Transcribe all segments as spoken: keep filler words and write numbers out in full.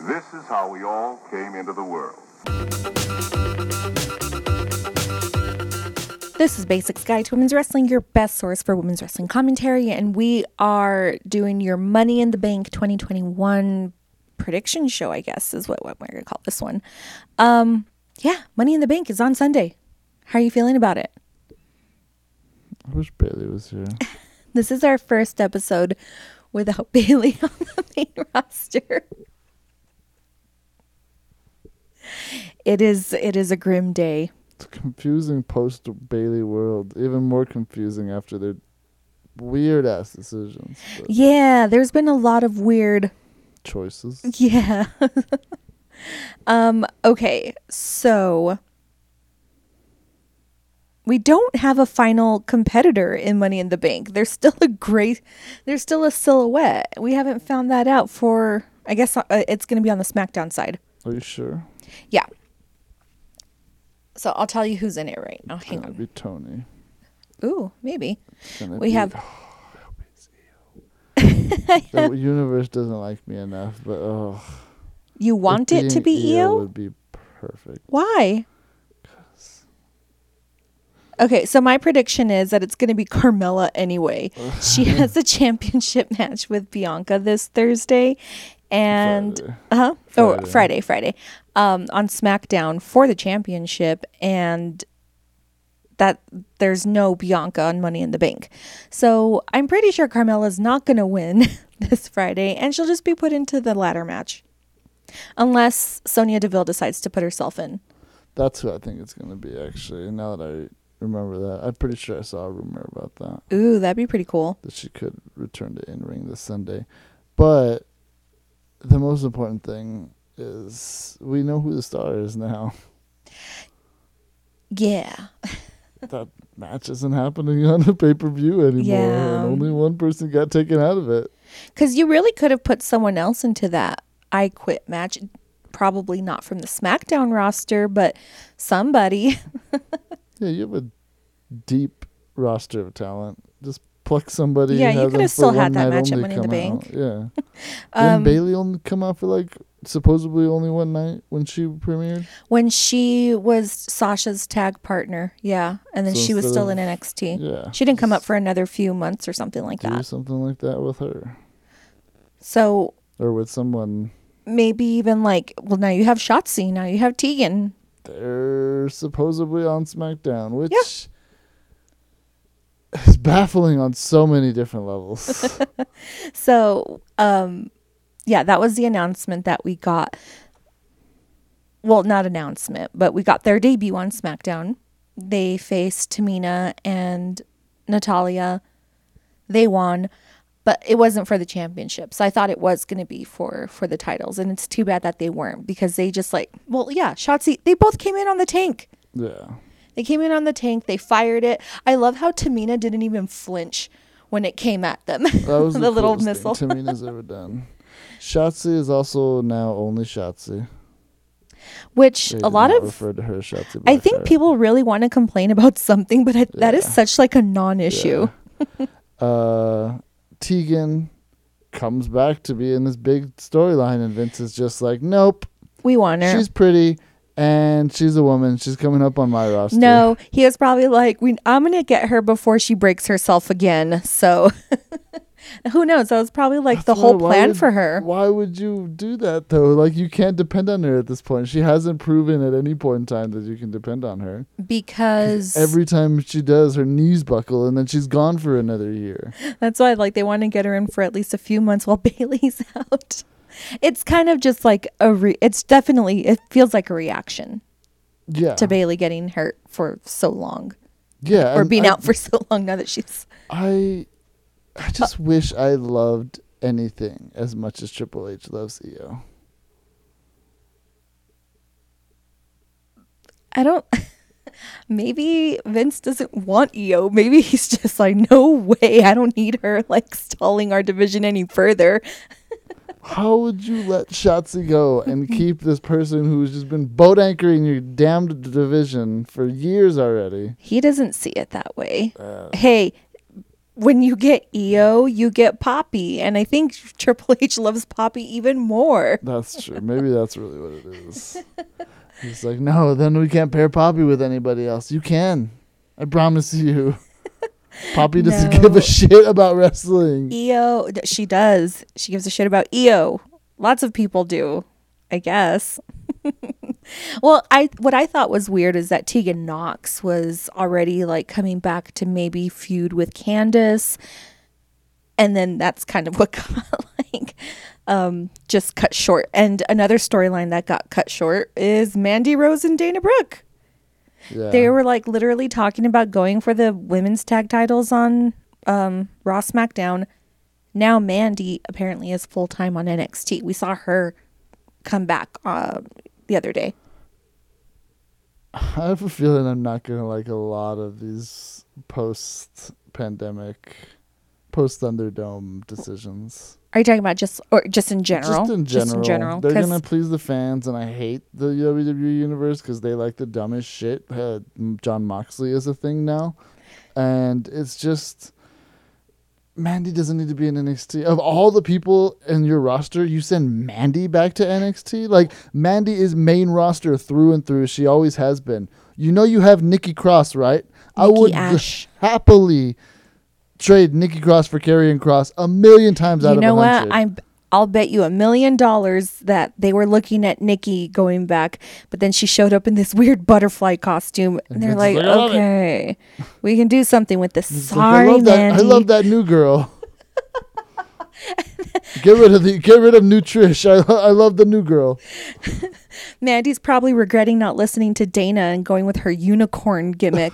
This is how we all came into the world. This is Basics Guide to Women's Wrestling, your best source for women's wrestling commentary, and we are doing your Money in the Bank twenty twenty-one prediction show, I guess, is what, what we're going to call this one. Um, yeah, Money in the Bank is on Sunday. How are you feeling about it? I wish Bayley was here. This is our first episode without Bayley on the main roster. It is it is a grim day. It's a confusing post-Bayley world. Even more confusing after their weird-ass decisions. Yeah, there's been a lot of weird choices. Yeah. um. Okay, so we don't have a final competitor in Money in the Bank. There's still a great, there's still a silhouette. We haven't found that out for, I guess uh, it's going to be on the SmackDown side. Are you sure? Yeah. So I'll tell you who's in it right now. Hang on. It'll be Tony. Ooh, maybe. We be, have. The universe doesn't like me enough, but oh. You want it to be Io Io? Would be perfect. Why? Okay, so my prediction is that it's going to be Carmella anyway. She has a championship match with Bianca this Thursday, and Friday. uh-huh, Friday. oh Friday, Friday, um, on SmackDown for the championship, and that there's no Bianca on Money in the Bank. So I'm pretty sure Carmella's not going to win this Friday, and she'll just be put into the ladder match, unless Sonya Deville decides to put herself in. That's who I think it's going to be, actually. Now that I remember that, I'm pretty sure I saw a rumor about that. Ooh, that'd be pretty cool. That she could return to in-ring this Sunday. But the most important thing is we know who the star is now. Yeah. That match isn't happening on a pay-per-view anymore. Yeah. And only one person got taken out of it. Because you really could have put someone else into that I Quit match. Probably not from the SmackDown roster, but somebody. Yeah, you have a deep roster of talent. Just pluck somebody. Yeah, and you have could them have for still one had that night match at only Money in the come Bank. out. Yeah. Um, Didn't Bayley only come out for like supposedly only one night when she premiered? When she was Sasha's tag partner, yeah. And then So she was instead still of- in N X T. Yeah. She didn't come up for another few months or something like Do that. something like that with her. So Or with someone. maybe even like, well, now you have Shotzi, now you have Tegan. They're supposedly on SmackDown, which is baffling on so many different levels. So, um, yeah, that was the announcement that we got. Well, not announcement, but we got their debut on SmackDown. They faced Tamina and Natalya. They won, but it wasn't for the championship. So I thought it was going to be for, for the titles. And it's too bad that they weren't, because they just like, well, yeah, Shotzi, they both came in on the tank. Yeah. They came in on the tank. They fired it. I love how Tamina didn't even flinch when it came at them. That was the, the little coolest missile. thing Tamina's ever done. Shotzi is also now only Shotzi. Which They a did lot not of refer to her as Shotzi I think Blackheart. people really want to complain about something, but I, that is Yeah. such like a non-issue. Yeah. uh, Tegan comes back to be in this big storyline, and Vince is just like, nope, We want her. she's pretty, and she's a woman. She's coming up on my roster. No, he was probably like, we, I'm going to get her before she breaks herself again. So who knows? That was probably like the That's whole why- why plan would- for her. Why would you do that, though? Like, you can't depend on her at this point. She hasn't proven at any point in time that you can depend on her. Because Every time she does, her knees buckle, and then she's gone for another year. that's why like they want to get her in for at least a few months while Bailey's out. It's kind of just like a re- it's definitely, it feels like a reaction Yeah. to Bailey getting hurt for so long, Yeah. or and being I- out for so long now that she's I I just wish I loved anything as much as Triple H loves Io. I don't. Maybe Vince doesn't want Io. Maybe he's just like, no way. I don't need her like stalling our division any further. How would you let Shotzi go and keep this person who's just been boat anchoring your damned division for years already? He doesn't see it that way. Uh, Hey, when you get Io, you get Poppy. And I think Triple H loves Poppy even more. That's true. Maybe that's really what it is. He's like, no, then we can't pair Poppy with anybody else. You can. I promise you. Poppy doesn't No. give a shit about wrestling. Io, she does. She gives a shit about Io. Lots of people do, I guess. Well, I what I thought was weird is that Tegan Nox was already like coming back to maybe feud with Candice, and then that's kind of what got like um, just cut short. And another storyline that got cut short is Mandy Rose and Dana Brooke. Yeah. They were like literally talking about going for the women's tag titles on um, Raw SmackDown. Now Mandy apparently is full time on N X T. We saw her come back uh, the other day. I have a feeling I'm not going to like a lot of these post-pandemic, post-Thunderdome decisions. Are you talking about just or just in general? Just in general. Just in general. They're 'Cause going to please the fans, and I hate the W W E universe because they like the dumbest shit. Uh, John Moxley is a thing now. And it's just... Mandy doesn't need to be in N X T. Of all the people in your roster, you send Mandy back to N X T? Like, Mandy is main roster through and through. She always has been. You know you have Nikki Cross, right? I Nikki would Ash. happily trade Nikki Cross for Karrion Cross a million times out you of know a what? hundred. I'm. I'll bet you a million dollars that they were looking at Nikki going back, but then she showed up in this weird butterfly costume, and they're Vince like, is like, "I love it." "Okay, we can do something with this." It's like, Sorry, I love that. Mandy. I love that new girl. get rid of the. Get rid of new Trish. I I love the new girl. Mandy's probably regretting not listening to Dana and going with her unicorn gimmick.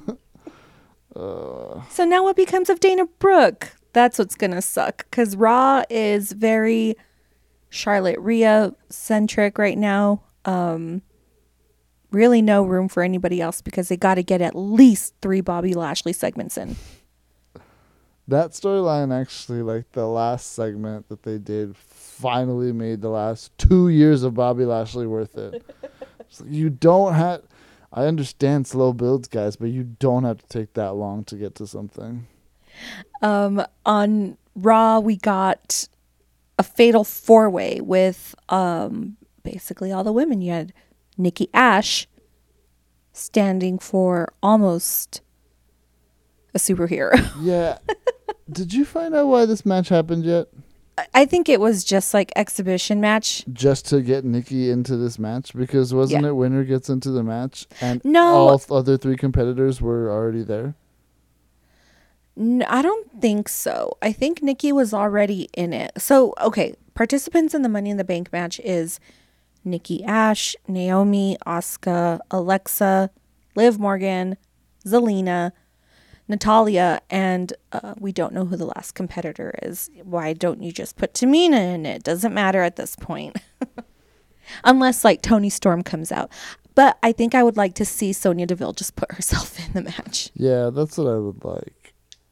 Uh, So now what becomes of Dana Brooke? That's what's going to suck because Raw is very Charlotte Rhea centric right now. Um, really no room for anybody else because they got to get at least three Bobby Lashley segments in. That storyline actually, like the last segment that they did, finally made the last two years of Bobby Lashley worth it. So you don't have... I understand slow builds, guys, but you don't have to take that long to get to something. Um, on Raw, we got a fatal four-way with um, basically all the women. You had Nikki Ash standing for almost a superhero. Yeah. Did you find out why this match happened yet? I think it was just like exhibition match. Just to get Nikki into this match? Because wasn't Yeah. it winner gets into the match and No. all th- other three competitors were already there? N- I don't think so. I think Nikki was already in it. So, okay, participants in the Money in the Bank match is Nikki Ash, Naomi, Asuka, Alexa, Liv Morgan, Zelina, Natalia, and uh, we don't know who the last competitor is. Why don't you just put Tamina in it? Doesn't matter at this point. Unless, like, Toni Storm comes out. But I think I would like to see Sonya Deville just put herself in the match. Yeah, that's what I would like.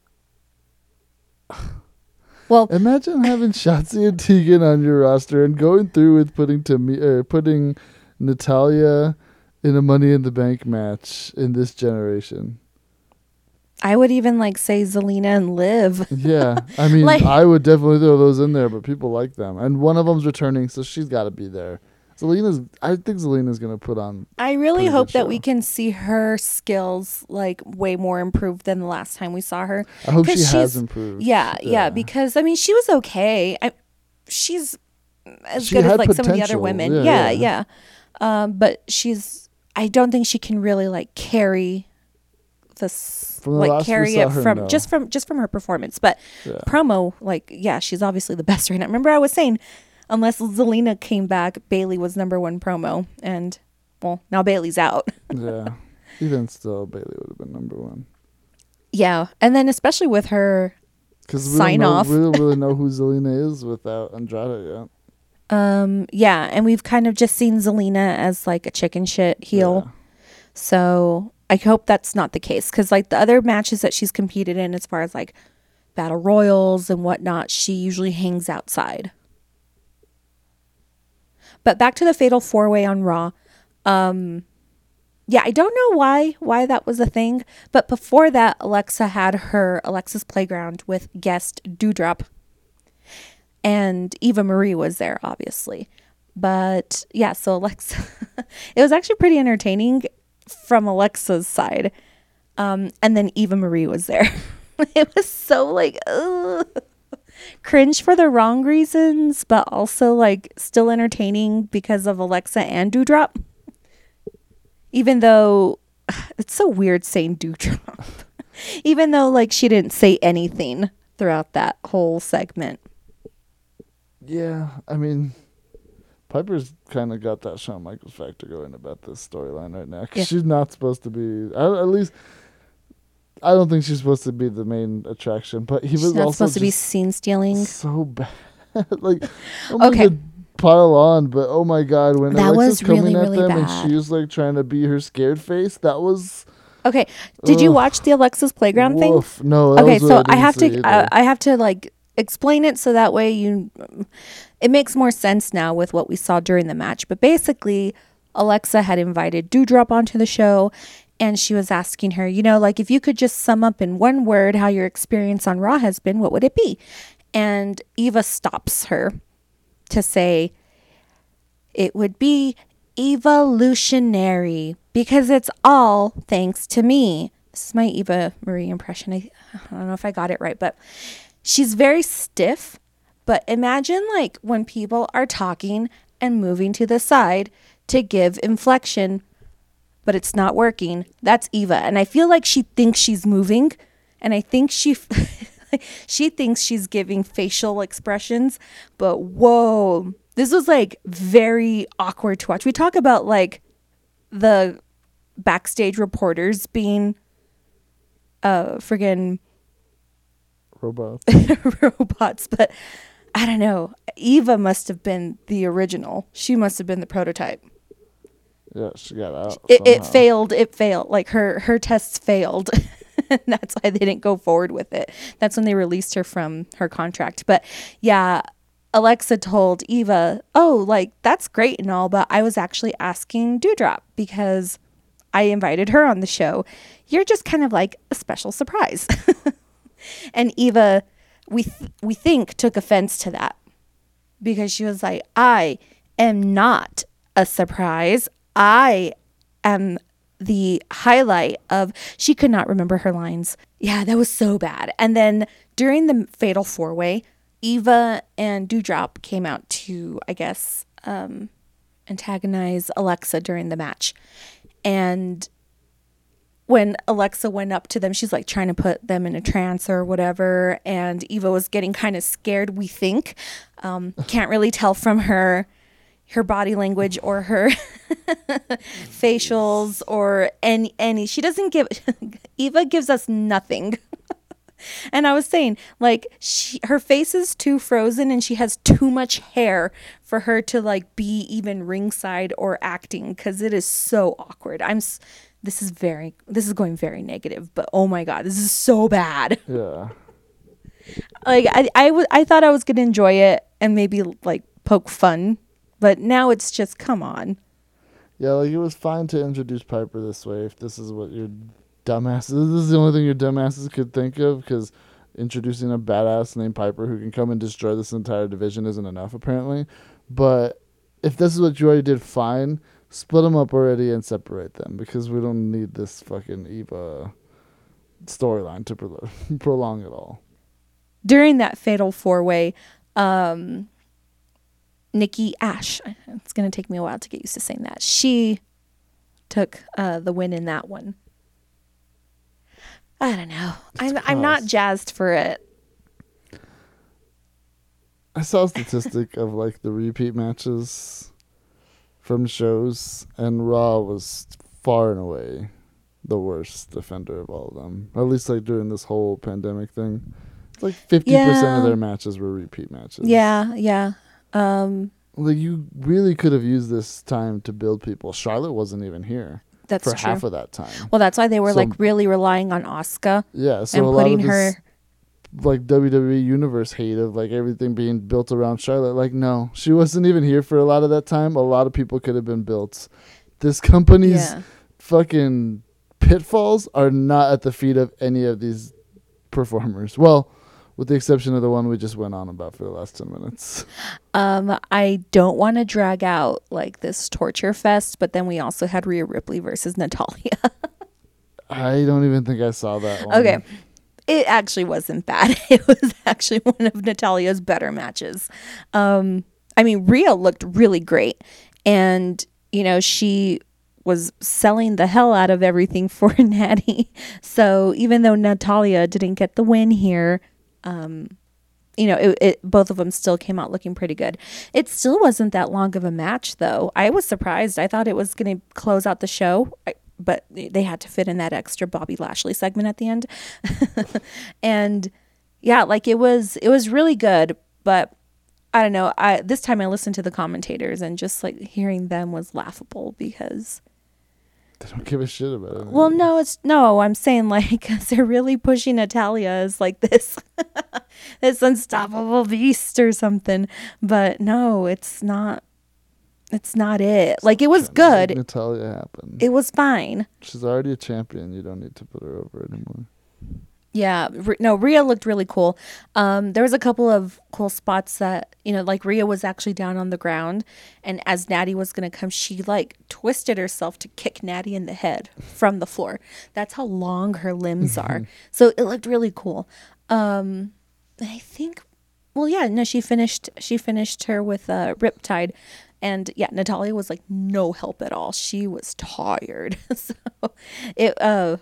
Well, Imagine having Shotzi and Tegan on your roster and going through with putting Tami- er, putting Natalia in a Money in the Bank match in this generation. I would even like say Zelina and Liv. Yeah, I mean, Like- I would definitely throw those in there, but people like them, and one of them's returning, so she's got to be there. Zelina's, I think Zelina's gonna put on. I really Pretty hope good that we show. can see her skills like way more improved than the last time we saw her. I hope she 'Cause has she's- improved. Yeah, yeah, because I mean she was okay. I, she's as She good as had like some of the other potential. women. Yeah, Yeah, yeah. yeah. Um, but she's. I don't think she can really like carry this, From the like last we carry saw it her, from no. just from just from her performance. But Yeah. promo, like, yeah, she's obviously the best right now. Remember, I was saying, unless Zelina came back, Bailey was number one promo, and well, now Bailey's out. Yeah, even still, Bailey would have been number one. Yeah, and then especially with her Because we, Sign don't know- off. we don't really know who Zelina is without Andrade yet. Um, yeah, and we've kind of just seen Zelina as like a chicken shit heel. Yeah. So I hope that's not the case because like the other matches that she's competed in, as far as like battle royals and whatnot, she usually hangs outside. But back to the fatal four way on Raw. Um, yeah, I don't know why why that was a thing, but before that, Alexa had her Alexa's Playground with guest Dewdrop, and Eva Marie was there, obviously. But yeah, so Alexa, it was actually pretty entertaining from Alexa's side, um, and then Eva Marie was there. It was so like ugh, cringe for the wrong reasons, but also like still entertaining because of Alexa and Dewdrop. Even though it's so weird saying Dewdrop. Even though like she didn't say anything throughout that whole segment. Yeah, I mean, Piper's kind of got that Shawn Michaels factor going about this storyline right now. 'Cause Yeah. she's not supposed to be, at, at least, I don't think she's supposed to be the main attraction. But he was She's not also supposed to be just scene stealing. so bad. Like, I'm not Okay. gonna pile on, but oh my god, when That Alexa's was really, coming at really them bad. and she was like trying to be her scared face, that was Okay, did you Ugh. watch the Alexa's Playground thing? woof. No, that Okay, was what so I didn't have see to either. uh, I have to like explain it so that way you it makes more sense now with what we saw during the match. But basically, Alexa had invited Dewdrop onto the show, and she was asking her, you know, like if you could just sum up in one word how your experience on Raw has been, what would it be? And Eva stops her to say it would be evolutionary because it's all thanks to me. This is my Eva Marie impression. I, I don't know if I got it right, but she's very stiff. But imagine like when people are talking and moving to the side to give inflection, but it's not working. That's Eva. And I feel like she thinks she's moving, and I think she she thinks she's giving facial expressions, but whoa, this was like very awkward to watch. We talk about like the backstage reporters being uh friggin' Robots. robots, but I don't know. Eva must have been the original. She must have been the prototype. Yeah, she got out. It, it somehow. failed. It failed. Like her her tests failed. And that's why they didn't go forward with it. That's when they released her from her contract. But yeah, Alexa told Eva, oh, like that's great and all, but I was actually asking Dewdrop because I invited her on the show. You're just kind of like a special surprise. And Eva, we th- we think, took offense to that because she was like, I am not a surprise. I am the highlight of, she could not remember her lines. Yeah, that was so bad. And then during the fatal four-way, Eva and Dewdrop came out to, I guess, um, antagonize Alexa during the match. And when Alexa went up to them, she's like trying to put them in a trance or whatever. And Eva was getting kind of scared, we think. Um, can't really tell from her her body language or her facials or any any. She doesn't give, Eva gives us nothing. And I was saying, like, she, her face is too frozen and she has too much hair for her to, like, be even ringside or acting because it is so awkward. I'm, s- this is very, this is going very negative, but oh my God, this is so bad. Yeah. Like, I, I, w- I thought I was going to enjoy it and maybe, like, poke fun, but now it's just, come on. Yeah, like it was fine to introduce Piper this way if this is what your dumbasses, this is the only thing your dumbasses could think of, because introducing a badass named Piper who can come and destroy this entire division isn't enough apparently. But if this is what you already did, fine, split them up already and separate them, because we don't need this fucking Eva storyline to pro- prolong it all. During that fatal four-way, um, Nikki Ash, it's going to take me a while to get used to saying that, she took uh, the win in that one. I don't know. I'm I'm not close. jazzed for it. I saw a statistic of like the repeat matches from shows, and Raw was far and away the worst defender of all of them. At least like during this whole pandemic thing. It's like fifty percent Yeah. of their matches were repeat matches. Yeah, yeah. Um, Like you really could have used this time to build people. Charlotte wasn't even here that's for true. half of that time. Well, that's why they were So- like really relying on Asuka Yeah, so and a lot putting of her. this like W W E universe hate of like everything being built around Charlotte. Like no, she wasn't even here for a lot of that time. A lot of people could have been built. This company's Yeah. fucking pitfalls are not at the feet of any of these performers. Well, with the exception of the one we just went on about for the last ten minutes. Um, I don't want to drag out like this torture fest, but then we also had Rhea Ripley versus Natalia. I don't even think I saw that one. Okay. It actually wasn't bad. It was actually one of Natalia's better matches. Um, I mean, Rhea looked really great. And, you know, she was selling the hell out of everything for Natty. So even though Natalia didn't get the win here, um, you know, it, it both of them still came out looking pretty good. It still wasn't that long of a match, though. I was surprised. I thought it was going to close out the show. I, but they had to fit in that extra Bobby Lashley segment at the end. And yeah, like it was, it was really good, but I don't know. I, this time I listened to the commentators and just like hearing them was laughable because they don't give a shit about it. Well, no, it's no, I'm saying like, 'cause they're really pushing Natalia as like this, this unstoppable beast or something, but no, it's not. It's not it. Like, it was good. Make Natalia happen. It was fine. She's already a champion. You don't need to put her over anymore. Yeah. R- no, Rhea looked really cool. Um, there was a couple of cool spots that, you know, like Rhea was actually down on the ground. And as Natty was going to come, she, like, twisted herself to kick Natty in the head from the floor. That's how long her limbs are. So it looked really cool. Um, I think, well, yeah, no, she finished, she finished her with a Riptide. And yeah, Natalia was like no help at all. She was tired. So it uh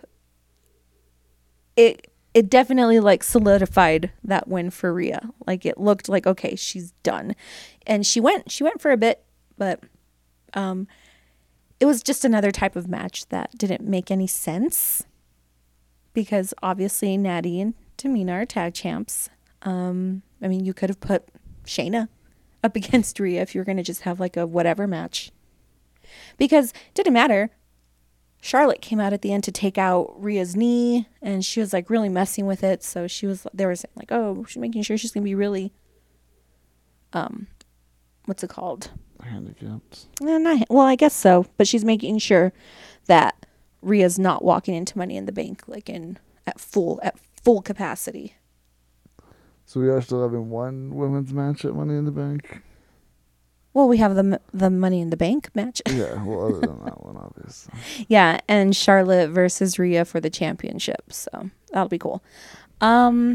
it it definitely like solidified that win for Rhea. Like it looked like okay, she's done. And she went she went for a bit, but um it was just another type of match that didn't make any sense. Because obviously Natty and Tamina are tag champs. Um I mean, you could have put Shayna up against Rhea if you're going to just have like a whatever match. Because it didn't matter. Charlotte came out at the end to take out Rhea's knee and she was like really messing with it. So she was, they were saying like, oh, she's making sure she's going to be really, um, what's it called? Handicapped. Eh, not, well, I guess so. But she's making sure that Rhea's not walking into Money in the Bank like in at full, at full capacity. So we are still having one women's match at Money in the Bank? Well, we have the the Money in the Bank match. Yeah, well, other than that one, obviously. Yeah, and Charlotte versus Rhea for the championship. So that'll be cool. Um,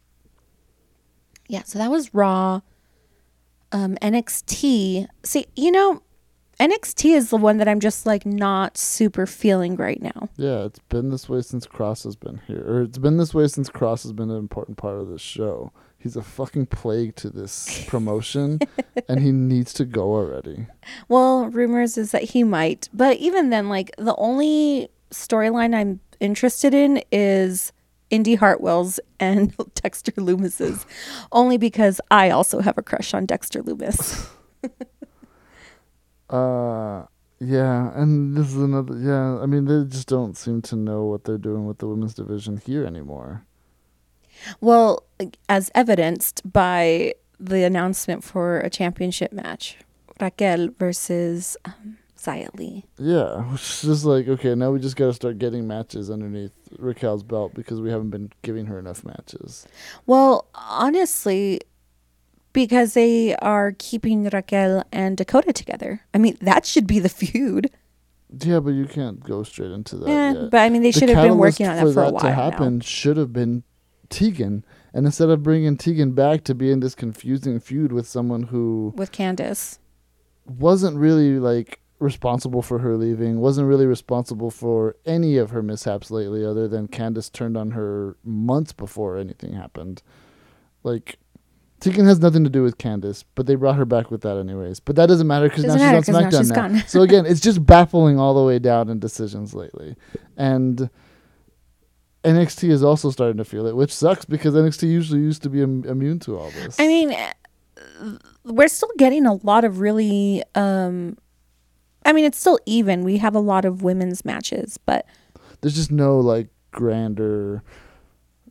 yeah, so that was Raw. Um, N X T. See, you know, N X T is the one that I'm just like not super feeling right now. Yeah, it's been this way since Cross has been here. Or it's been this way since Cross has been an important part of this show. He's a fucking plague to this promotion, and he needs to go already. Well, rumors is that he might. But even then, like, the only storyline I'm interested in is Indy Hartwell's and Dexter Loomis's. Only because I also have a crush on Dexter Loomis. uh, yeah, and this is another... Yeah, I mean, they just don't seem to know what they're doing with the women's division here anymore. Well, as evidenced by the announcement for a championship match, Raquel versus um, Xia Li. Yeah, which is just like, okay, now we just got to start getting matches underneath Raquel's belt because we haven't been giving her enough matches. Well, honestly, because they are keeping Raquel and Dakota together. I mean, that should be the feud. Yeah, but you can't go straight into that Eh, yet. but I mean, they The should have been working on catalyst that for a that while to happen now. should have been Tegan, and instead of bringing Tegan back to be in this confusing feud with someone who With Candace. wasn't really like responsible for her leaving, wasn't really responsible for any of her mishaps lately, other than Candace turned on her months before anything happened. Like, Tegan has nothing to do with Candace, but they brought her back with that anyways. But that doesn't matter because now Doesn't matter, she's on 'cause now SmackDown she's now. gone. So again, it's just baffling all the way down in decisions lately. And N X T is also starting to feel it, which sucks because N X T usually used to be Im- immune to all this. I mean, eh, we're still getting a lot of really, um, I mean, it's still even. We have a lot of women's matches, but there's just no like grander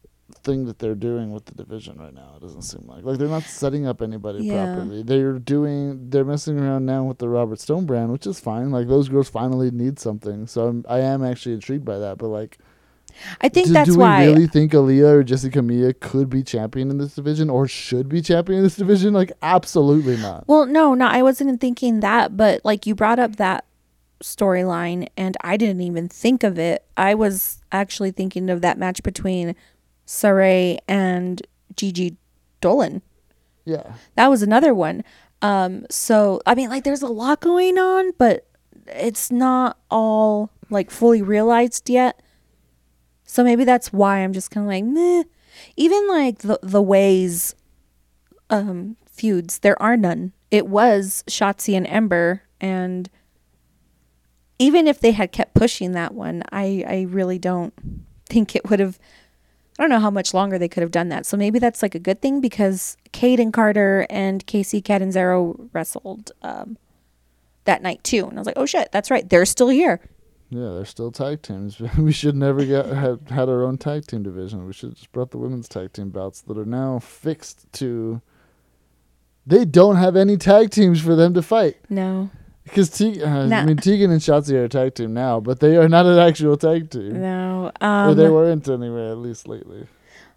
thing that they're doing with the division right now. It doesn't seem like like they're not setting up anybody Yeah. properly. They're doing they're messing around now with the Robert Stone brand, which is fine. Like those girls finally need something, so I'm, I am actually intrigued by that. But like, I think do, that's do why. we really think Aaliyah or Jessica Mia could be champion in this division or should be champion in this division? Like, absolutely not. Well, no, no, I wasn't thinking that, but like you brought up that storyline and I didn't even think of it. I was actually thinking of that match between Saray and Gigi Dolan. Yeah. That was another one. Um, so I mean, like, there's a lot going on, but it's not all like fully realized yet. So maybe that's why I'm just kind of like, meh. Even like the the ways um, feuds, there are none. It was Shotzi and Ember, and even if they had kept pushing that one, I I really don't think it would have. I don't know how much longer they could have done that. So maybe that's like a good thing because Kate and Carter and Casey Catanzaro wrestled um, that night too, and I was like, oh shit, that's right, they're still here. Yeah, they're still tag teams. We should never get had, had our own tag team division. We should have just brought the women's tag team belts that are now fixed to. They don't have any tag teams for them to fight. No. Because Te- uh, Nah. I mean, Tegan and Shotzi are a tag team now, but they are not an actual tag team. No. Or Um, they weren't anyway, at least lately.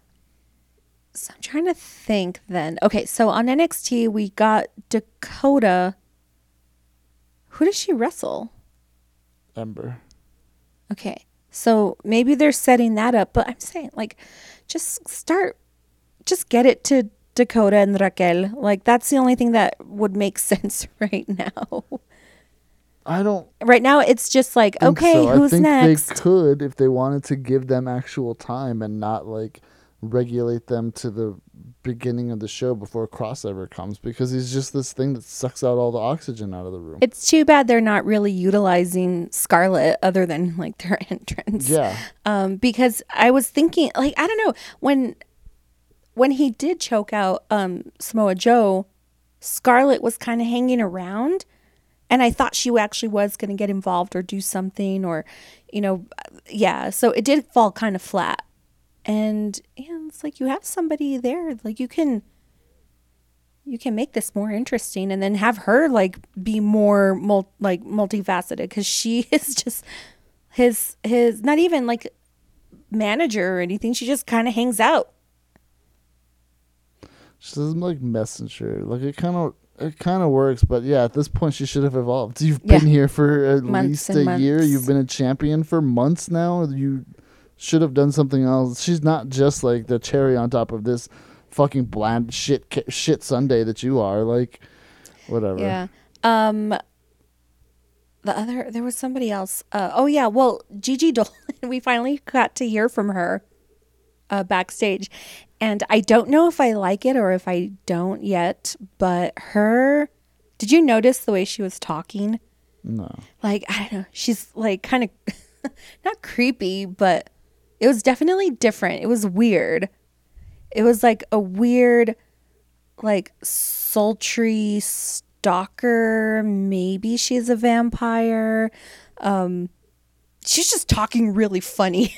So I'm trying to think then. Okay, so on N X T, we got Dakota. Who does she wrestle? Ember. Okay, so maybe they're setting that up, but I'm saying, like, just start, just get it to Dakota and Raquel. Like, that's the only thing that would make sense right now. I don't Right now, it's just like, think okay, so. who's I think next? they could if they wanted to give them actual time and not, like, regulate them to the beginning of the show before crossover comes, because he's just this thing that sucks out all the oxygen out of the room. It's too bad they're not really utilizing Scarlett other than, like, their entrance. Yeah. Um, because I was thinking, like, I don't know, when when he did choke out um, Samoa Joe, Scarlett was kind of hanging around, and I thought she actually was going to get involved or do something, or, you know, yeah. So it did fall kind of flat, and yeah, it's like you have somebody there, like you can. You can make this more interesting, and then have her like be more mul- like multifaceted, because she is just his his not even like manager or anything. She just kind of hangs out. She doesn't like messenger. Like it kind of it kind of works, but yeah, at this point she should have evolved. You've Yeah. been here for at Months least and a year. months. You've been a champion for months now. You should have done something else. She's not just like the cherry on top of this fucking bland shit ca- shit Sunday that you are. Like whatever. Yeah. Um. The other there was somebody else. Uh, oh yeah. Well, Gigi Dolan. We finally got to hear from her uh, backstage, and I don't know if I like it or if I don't yet. But her, did you notice the way she was talking? No. Like, I don't know, she's like kind of not creepy, but it was definitely different. It was weird. It was like a weird, like, sultry stalker. Maybe she's a vampire. Um, she's just talking really funny.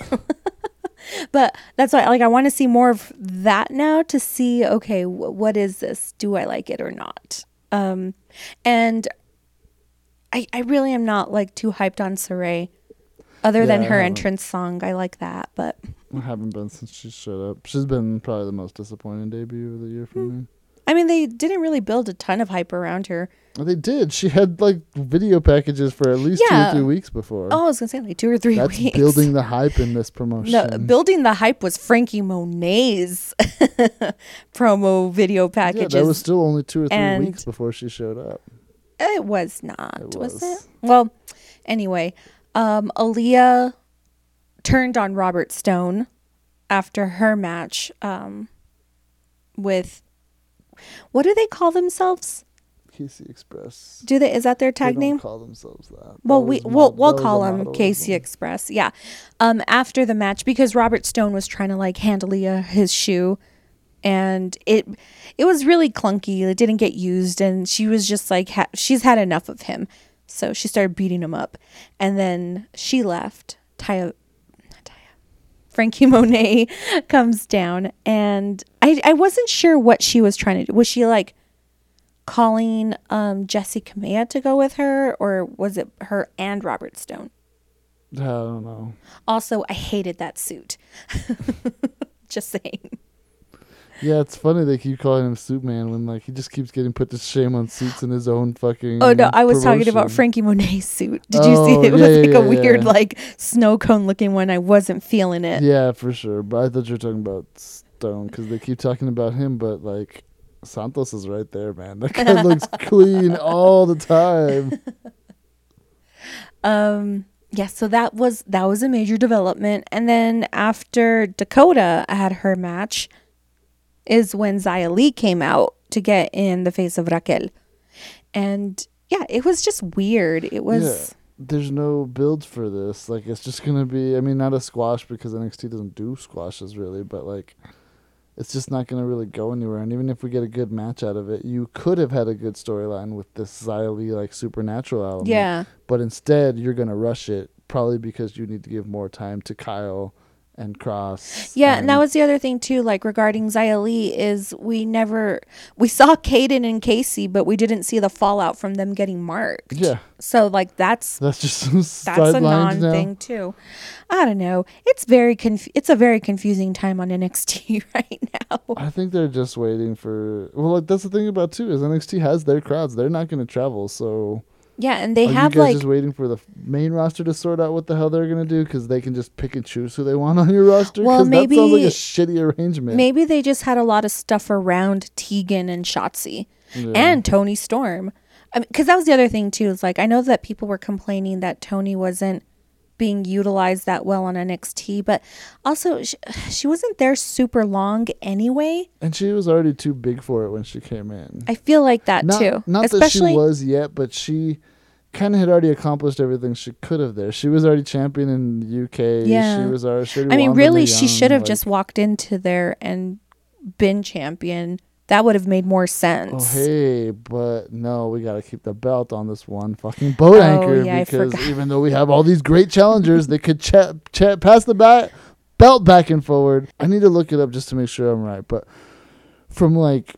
But that's why, like, I want to see more of that now to see, okay, w- what is this? Do I like it or not? Um, and I, I really am not like too hyped on Saray, other Yeah, than I her haven't. entrance song. I like that, but I haven't been since she showed up. She's been probably the most disappointing debut of the year for me. I mean, they didn't really build a ton of hype around her. Well, they did. She had like video packages for at least Yeah. two or three weeks before. Oh, I was gonna say like two or three That's weeks. building the hype in this promotion. No, building the hype was Frankie Monet's promo video yeah, packages. that was still only two or three and- weeks before she showed up. It was not, It was. was. it? Well, anyway, um, Aaliyah turned on Robert Stone after her match um, with, what do they call themselves? Casey Express. Do they? Is that their They tag don't name? call themselves that. Well, That we was we'll mo- we'll that was a call them model of Casey them. Express. Yeah. Um, after the match, because Robert Stone was trying to like hand Aaliyah his shoe, and it it was really clunky. It didn't get used, and she was just like ha- she's had enough of him, so she started beating him up, and then she left. Taya, not Taya, Frankie Monet comes down, and I, I wasn't sure what she was trying to do. Was she like calling um, Jesse Kamea to go with her, or was it her and Robert Stone? I don't know. Also, I hated that suit. Just saying. Yeah, it's funny they keep calling him Suit Man when like he just keeps getting put to shame on suits in his own fucking. Oh no, I was promotion. talking about Frankie Monet's suit. Did Oh, you see it? It was yeah, like yeah, a weird, yeah. like snow cone looking one. I wasn't feeling it. Yeah, for sure. But I thought you were talking about Stone because they keep talking about him, but like Santos is right there, man. That guy looks clean all the time. Um. Yeah. So that was that was a major development, and then after Dakota had her match, is when Xia Li came out to get in the face of Raquel, and yeah, it was just weird. It was. Yeah. There's no build for this. Like, it's just going to be, I mean, not a squash because N X T doesn't do squashes really, but like, it's just not going to really go anywhere. And even if we get a good match out of it, you could have had a good storyline with this Xia Li, like, supernatural element. Yeah. But instead, you're going to rush it, probably because you need to give more time to Kyle and Cross. Yeah, and, and that was the other thing too, like regarding Xia Li, is we never we saw Kaden and Casey, but we didn't see the fallout from them getting marked. Yeah. So like that's That's just that's a sidelined non now. thing too. I don't know. It's very conf- it's a very confusing time on N X T right now. I think they're just waiting for. Well, like, that's the thing about too is N X T has their crowds. They're not going to travel, so. Yeah, and they Are have you guys like just waiting for the f- main roster to sort out what the hell they're gonna do because they can just pick and choose who they want on your roster? Well, 'Cause maybe- that sounds like a shitty arrangement. maybe they just had a lot of stuff around Tegan and Shotzi Yeah. and Tony Storm. I mean, because that was the other thing too. Is like I know that people were complaining that Tony wasn't being utilized that well on N X T, but also she, she wasn't there super long anyway. And she was already too big for it when she came in. I feel like that not too. not Especially that she was yet, but she kind of had already accomplished everything she could have there. She was already champion in the U K. Yeah. She was already. She already I mean, won the really, Mae she Young, should have like- just walked into there and been champion. That would have made more sense. Oh, hey, but no, we got to keep the belt on this one fucking boat Oh, anchor yeah, I because forgot. even though we have all these great challengers, they could ch- ch- pass the ba- belt back and forward. I need to look it up just to make sure I'm right, but from like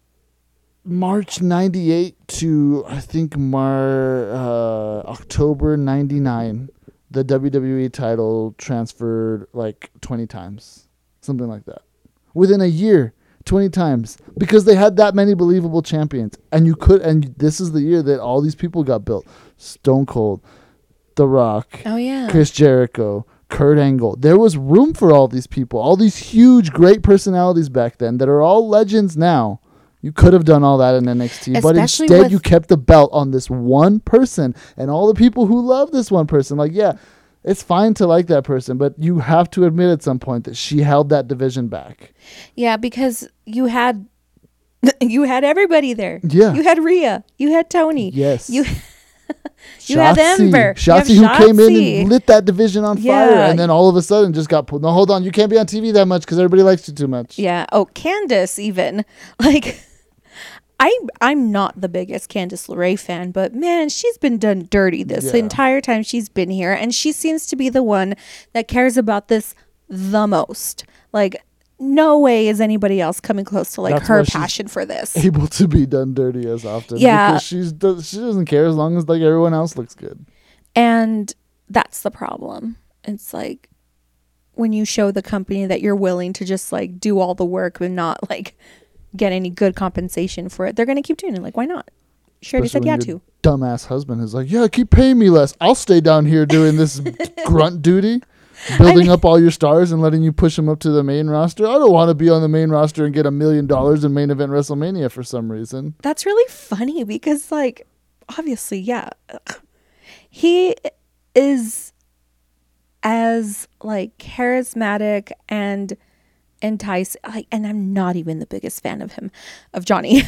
March ninety-eight to I think Mar uh, October ninety-nine, the W W E title transferred like twenty times, something like that. Within a year, twenty times, because they had that many believable champions. And you could, and this is the year that all these people got built. Stone Cold, The Rock, Oh yeah. Chris Jericho, Kurt Angle. There was room for all these people, all these huge, great personalities back then that are all legends now. You could have done all that in N X T, but Especially instead with- you kept the belt on this one person and all the people who love this one person. Like, yeah, it's fine to like that person, but you have to admit at some point that she held that division back. Yeah, because you had you had everybody there. Yeah. You had Rhea. You had Tony. Yes. You you had Shotzi. Ember. You have Shotzi, who came in Shotzi. and lit that division on fire, Yeah. and then all of a sudden just got pulled. No, hold on, you can't be on T V that much because everybody likes you too much. Yeah. Oh, Candace even. Like I I'm not the biggest Candice LeRae fan, but man, she's been done dirty this Yeah. entire time she's been here, and she seems to be the one that cares about this the most. Like no way is anybody else coming close to like That's her why she's passion for this. Able to be done dirty as often. Yeah. Because she's does, she doesn't care as long as like everyone else looks good. And that's the problem. It's like when you show the company that you're willing to just like do all the work and not like get any good compensation for it, they're going to keep doing it. Like, why not? She already said Especially yeah when to. your dumbass husband is like, yeah, keep paying me less. I'll stay down here doing this grunt duty, building mean- up all your stars and letting you push them up to the main roster. I don't want to be on the main roster and get a million dollars in main event WrestleMania for some reason. That's really funny because like obviously, yeah. He is as like charismatic and entice like and I'm not even the biggest fan of him of Johnny.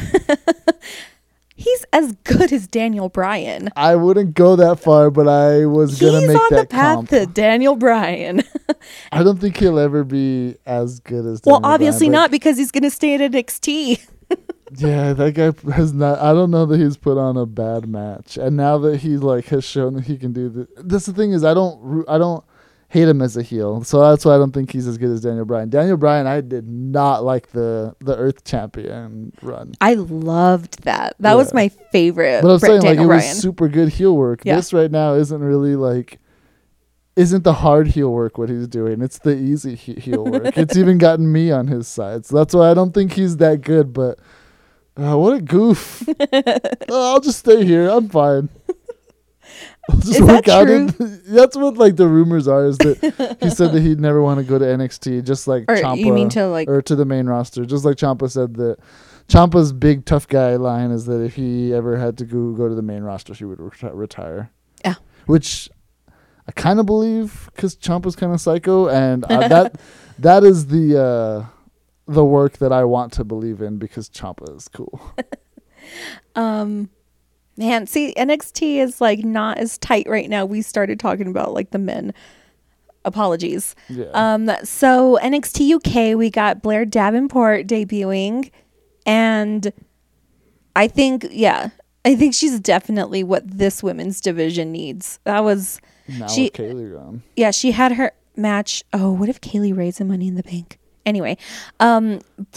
He's as good as Daniel Bryan. I wouldn't go that far, but I was gonna He's make on that the path comp. to Daniel Bryan. I don't think he'll ever be as good as. Well, Daniel obviously Bryan, not because he's going to stay at N X T. but Yeah, that guy has not. I don't know that he's put on a bad match, and now that he like has shown that he can do this. That's the thing is, I don't. roo- I don't hate him as a heel. So that's why I don't think he's as good as Daniel Bryan. Daniel Bryan, I did not like the the Earth Champion run. I loved that. That Yeah. was my favorite. But I'm Brit- saying Daniel like it Bryan. was super good heel work. Yeah. This right now isn't really like isn't the hard heel work what he's doing. It's the easy he- heel work. It's even gotten me on his side. So that's why I don't think he's that good. But uh, what a goof! uh, I'll just stay here. I'm fine. I'll just Is work that out. true? In, that's what like the rumors are. Is that he said that he'd never want to go to N X T, just like Or Ciampa, you mean to like or to the main roster, just like Ciampa said that. Ciampa's big tough guy line is that if he ever had to go go to the main roster, he would reti- retire. Yeah. Which I kind of believe because Ciampa's kind of psycho, and uh, that that is the uh, the work that I want to believe in because Ciampa is cool. um man, see N X T is like not as tight right now. We started talking about like the men. Apologies. Yeah. Um so N X T U K, we got Blair Davenport debuting, and I think yeah, I think she's definitely what this women's division needs. That was now she- with Kaylee gone. yeah, she had her match. Oh, what if Kaylee raised the Money in the Bank? Anyway, um,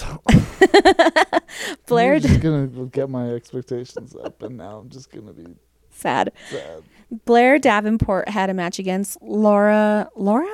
Blair, I'm just gonna get my expectations up, and now I'm just gonna be sad. sad. Blair Davenport had a match against Laura, Laura?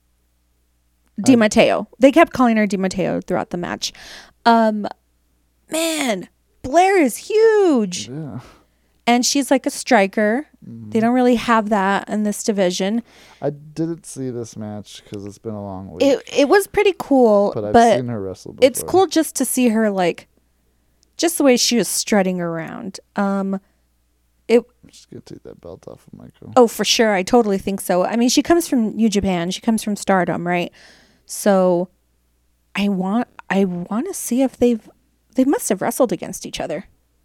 Di I- Matteo. They kept calling her Di Matteo throughout the match. Um, man, Blair is huge. Yeah. And she's like a striker. Mhm. They don't really have that in this division. I didn't see this match because it's been a long week. It it was pretty cool, but but, I've seen her wrestle before. it's cool just to see her like just the way she was strutting around. Um it I'm just gonna take that belt off of Michael. oh for sure, I totally think so. I mean, she comes from New Japan, she comes from Stardom, right? So I want I want to see if they've they must have wrestled against each other.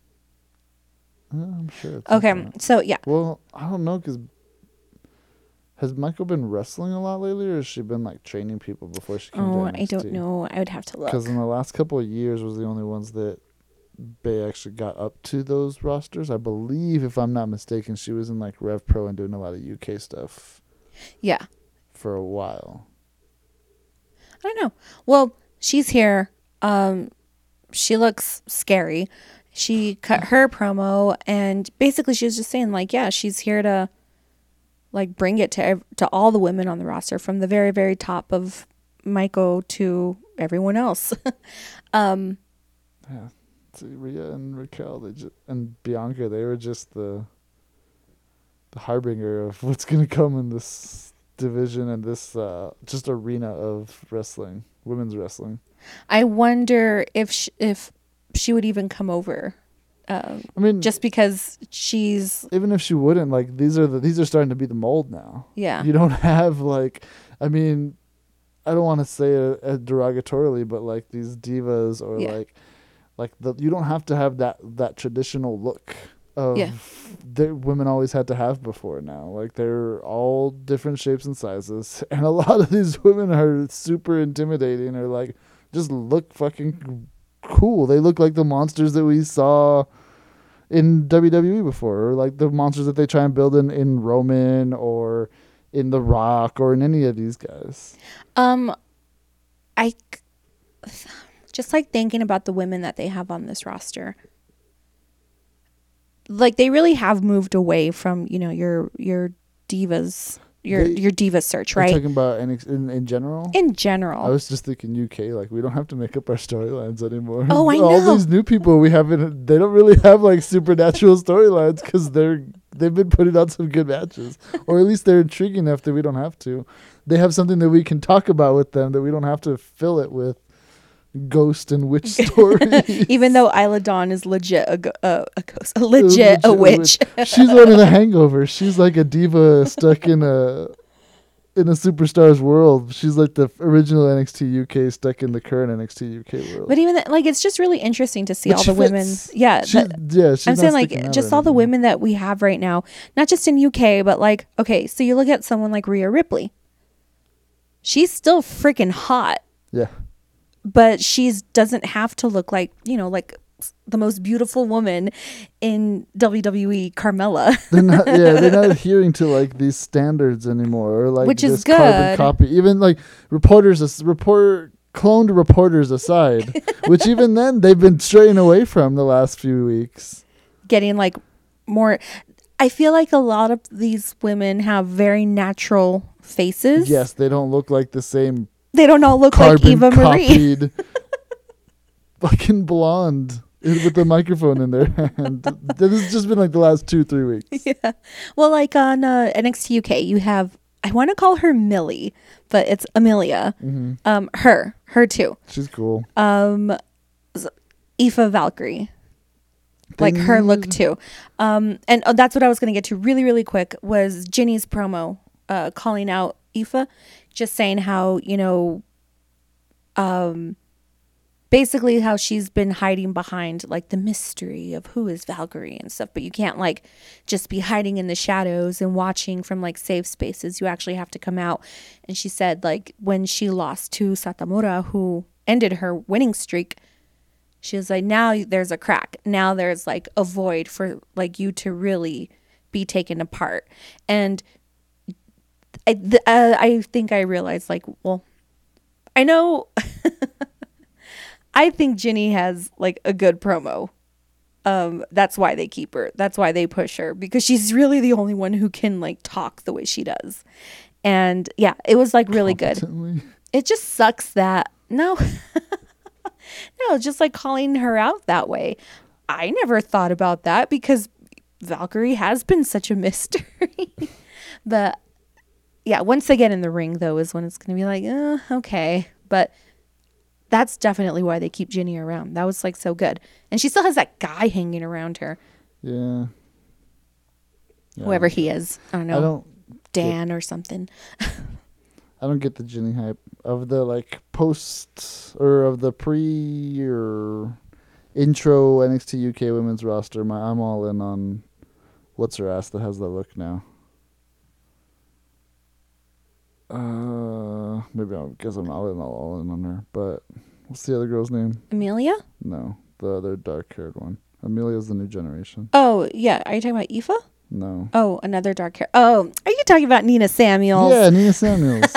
Yeah, I'm sure. at some Okay, point. so yeah. Well, I don't know because has Michael been wrestling a lot lately, or has she been like training people before she came Oh, to I don't know. I would have to look. Because in the last couple of years was the only ones that Bay actually got up to those rosters. I believe, if I'm not mistaken, she was in like Rev Pro and doing a lot of U K stuff Yeah. for a while. I don't know. Well, she's here. Um, she looks scary. She cut her promo, and basically she was just saying, like, yeah, she's here to, like, bring it to ev- to all the women on the roster, from the very, very top of Maiko to everyone else. um, Yeah, see, Rhea and Raquel, they just, and Bianca, they were just the the harbinger of what's gonna come in this division and this uh, just arena of wrestling, women's wrestling. I wonder if sh- if she would even come over, um, I mean, just because she's even if she wouldn't, like these are the these are starting to be the mold now. yeah. You don't have like, I mean, I don't want to say it, uh, derogatorily, but like these divas or Yeah. like, like the you don't have to have that that traditional look of Yeah. that women always had to have before now. Like they're all different shapes and sizes, and a lot of these women are super intimidating or like just look fucking cool. They look like the monsters that we saw in W W E before, or like the monsters that they try and build in, in Roman or in The Rock or in any of these guys. Um, I just like thinking about the women that they have on this roster. Like they really have moved away from, you know, your your divas, your They- your diva search, You're right? talking about in, in, in general? In general. I was just thinking U K, like we don't have to make up our storylines anymore. Oh, I All know. these new people we haven't, they don't really have like supernatural storylines because they're they've been putting on some good matches, or at least they're intriguing enough that we don't have to. They have something that we can talk about with them that we don't have to fill it with ghost and witch stories. Even though Isla Dawn is legit a, go- uh, a ghost, a legit a witch. She's one of the Hangover. She's like a diva stuck in a in a superstar's world. She's like the original N X T U K stuck in the current N X T U K world. But even that, like, it's just really interesting to see But all she the women. fits. Yeah, She- that- yeah, she's I'm not saying like sticking out just or all the anything. women that we have right now, not just in U K, but like, okay, so you look at someone like Rhea Ripley. She's still freaking hot, Yeah, but she's doesn't have to look like, you know, like the most beautiful woman in W W E, Carmella. They're not, yeah, they're not adhering to like these standards anymore, or like Which is this carbon good. copy. Even like reporters, as- report cloned reporters aside, which even then they've been straying away from the last few weeks. Getting like more. I feel like a lot of these women have very natural faces. Yes, they don't look like the same They don't all look like carbon Eva Marie. copied fucking blonde with the microphone in their hand. This has just been like the last two, three weeks. Yeah. Well, like on uh, N X T U K, you have, I want to call her Millie, but it's Amelia. Mm-hmm. Um, her, her too. She's cool. Um, Z- Aoife Valkyrie. Like her look too. Um, and oh, that's what I was going to get to really, really quick was Ginny's promo, uh, calling out Aoife, just saying how, you know, um, basically how she's been hiding behind like the mystery of who is Valkyrie and stuff, but you can't like just be hiding in the shadows and watching from like safe spaces. You actually have to come out. And she said like when she lost to Satamura, who ended her winning streak, she was like, now there's a crack. Now there's like a void for like you to really be taken apart. And I, th- uh, I think I realized like, well, I know, I think Ginny has like a good promo. Um, that's why they keep her. That's why they push her, because she's really the only one who can like talk the way she does. And yeah, it was like really good. Competently. It just sucks that no, no, just like calling her out that way. I never thought about that because Valkyrie has been such a mystery. But yeah, once they get in the ring though is when it's going to be like, uh, okay. But that's definitely why they keep Ginny around. That was like so good. And she still has that guy hanging around her. Yeah. Yeah. Whoever he is. I don't know. I don't Dan or something. I don't get the Ginny hype of the like post or of the pre or intro N X T U K women's roster. My I'm all in on what's her ass that has that look now. Uh, maybe I guess I'm all in all in on her. But what's the other girl's name? Amelia? No, the other dark haired one. Amelia's the new generation. Oh, yeah. Are you talking about Aoife? No. Oh, another dark hair. Oh, are you talking about Nina Samuels? Yeah, Nina Samuels.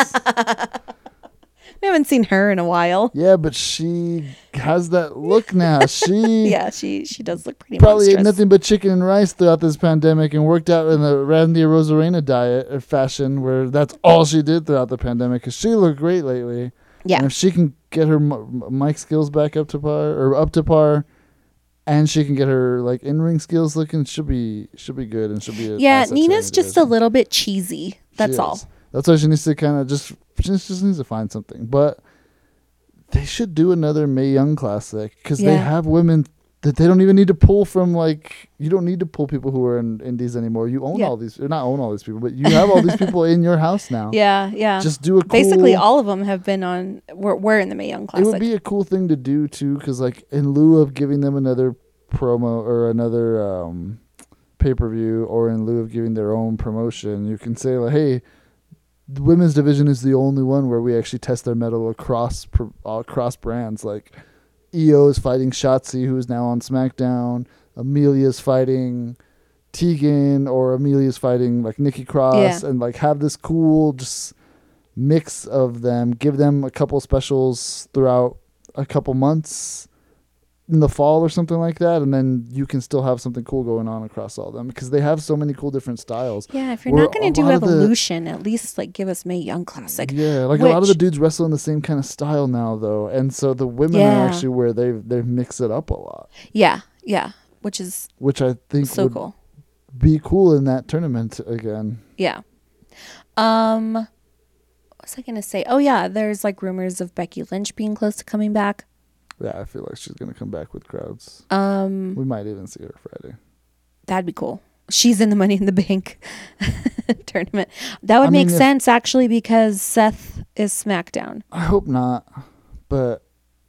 We haven't seen her in a while. Yeah, but she has that look now. She Yeah, she she does look pretty probably ate monstrous. nothing but chicken and rice throughout this pandemic and worked out in the Randy Rosarena diet or fashion, where that's all she did throughout the pandemic. Because she looked great lately. Yeah. And if she can get her m- mic skills back up to par or up to par, and she can get her like in ring skills looking, she'll be she'll be good and she'll be. A Yeah, asset to Nina's any just a division. little bit cheesy. She That's all. is. That's why she needs to kind of just she just just needs to find something. But they should do another Mae Young Classic because they Yeah. have women that they don't even need to pull from. Like you don't need to pull people who are in indies anymore. You own Yeah. all these, or not own all these people, but you have all these people in your house now. Yeah, yeah. Just do a cool, Basically, all of them have been on. We're, we're in the Mae Young It Classic. would be a cool thing to do too, because like in lieu of giving them another promo or another um, pay per view, or in lieu of giving their own promotion, you can say like, hey. The women's division is the only one where we actually test their metal across pr- across brands. Like E O is fighting Shotzi, who is now on SmackDown. Amelia's fighting Tegan, or Amelia's fighting like Nikki Cross, Yeah. and like have this cool just mix of them. Give them a couple specials throughout a couple months in the fall or something like that, and then you can still have something cool going on across all of them because they have so many cool different styles. Yeah, if you're Where not going a to do lot of the- Evolution, at least like give us Mae Young Classic. Yeah, like a lot of the Which- dudes wrestle in the same kind of style now, though, and so the women Yeah. are actually where they they mix it up a lot, Yeah, yeah, which is which I think so would cool. be cool in that tournament again. Yeah. Um, what was I going to say? Oh, yeah, there's like rumors of Becky Lynch being close to coming back. Yeah, I feel like she's gonna come back with crowds. Um, We might even see her Friday. that'd be cool. She's in the Money in the Bank tournament. That would I make mean, if- sense actually because Seth is SmackDown. I hope not, but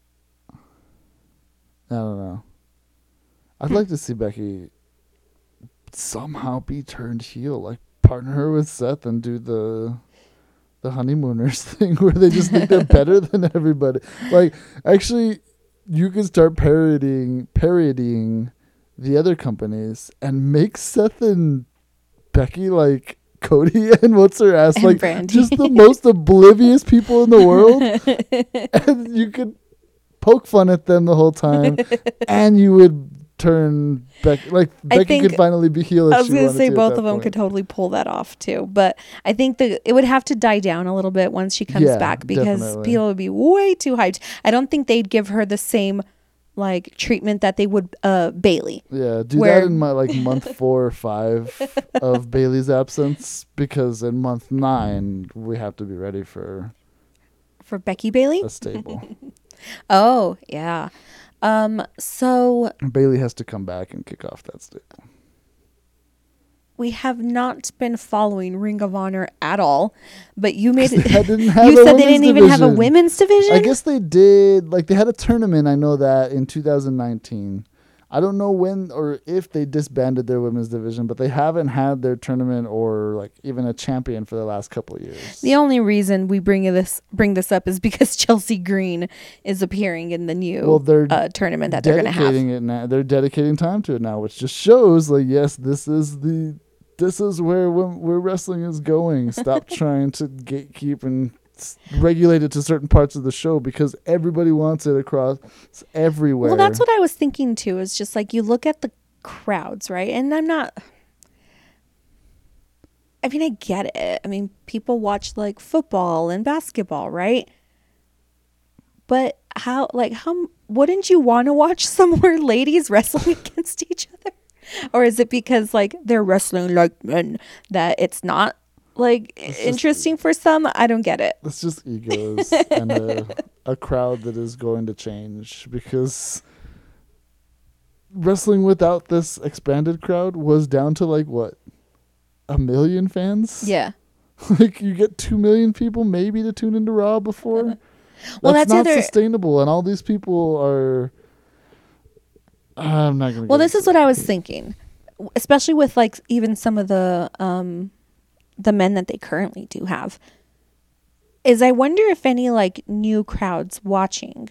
I don't know. I'd like to see Becky somehow be turned heel, like partner her with Seth and do the the honeymooners thing where they just think they're better than everybody. Like, actually, you could start parodying parodying the other companies and make Seth and Becky like Cody and what's her ass And like Brandy. just the most oblivious people in the world, and you could poke fun at them the whole time, and you would turn Becky like I Becky think- could finally be heel. If I was she gonna wanted say to at both that of them point. could totally pull that off too, but I think that it would have to die down a little bit once she comes Yeah, back because definitely. people would be way too hyped. I don't think they'd give her the same like treatment that they would uh Bailey. Yeah, do where- that in my like month four or five of Bailey's absence, because in month nine we have to be ready for For Becky Bailey? a stable. Oh, yeah. Um so Bailey has to come back and kick off that stable. we have not been following Ring of Honor at all, but you made it They didn't have you a said they women's didn't even have a division. women's division? I guess they did. Like they had a tournament. I know that in two thousand nineteen. I don't know when or if they disbanded their women's division, but they haven't had their tournament or like even a champion for the last couple of years. The only reason we bring this bring this up is because Chelsea Green is appearing in the new Well, they're uh, tournament that they're going to have. dedicating it now. They're dedicating time to it now, which just shows like yes, this is the this is where where wrestling is going. Stop trying to gatekeep and s- regulate it to certain parts of the show because everybody wants it across everywhere. Well, that's what I was thinking too. Is just like you look at the crowds, right? And I'm not. I mean, I get it. I mean, people watch like football and basketball, right? But how, like, how wouldn't you want to watch somewhere ladies wrestling against each other? Or is it because like they're wrestling like men that it's not like just- interesting for some? I don't get it. It's just egos and a, a crowd that is going to change because wrestling without this expanded crowd was down to like what, a million fans? Yeah. Like you get two million people maybe to tune into Raw before. Well, that's, that's not either- sustainable, and all these people are. I'm not gonna. Well, get this is into what it. I was thinking, especially with like even some of the um the men that they currently do have. Is I wonder if any like new crowds watching,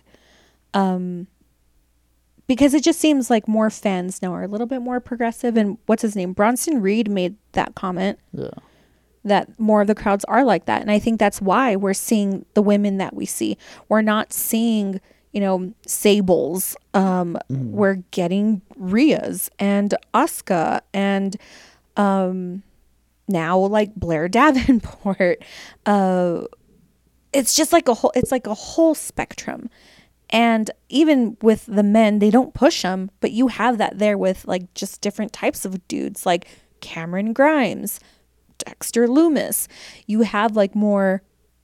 um, because it just seems like more fans now are a little bit more progressive. And what's his name? Bronson Reed made that comment Yeah. that more of the crowds are like that, and I think that's why we're seeing the women that we see. We're not seeing, you know, Sables. Um, Mm-hmm. We're getting Rhea's and Asuka and um, now like Blair Davenport. Uh, it's just like a whole. It's like a whole spectrum. And even with the men, they don't push them, but you have that there with like just different types of dudes, like Cameron Grimes, Dexter Loomis. You have like more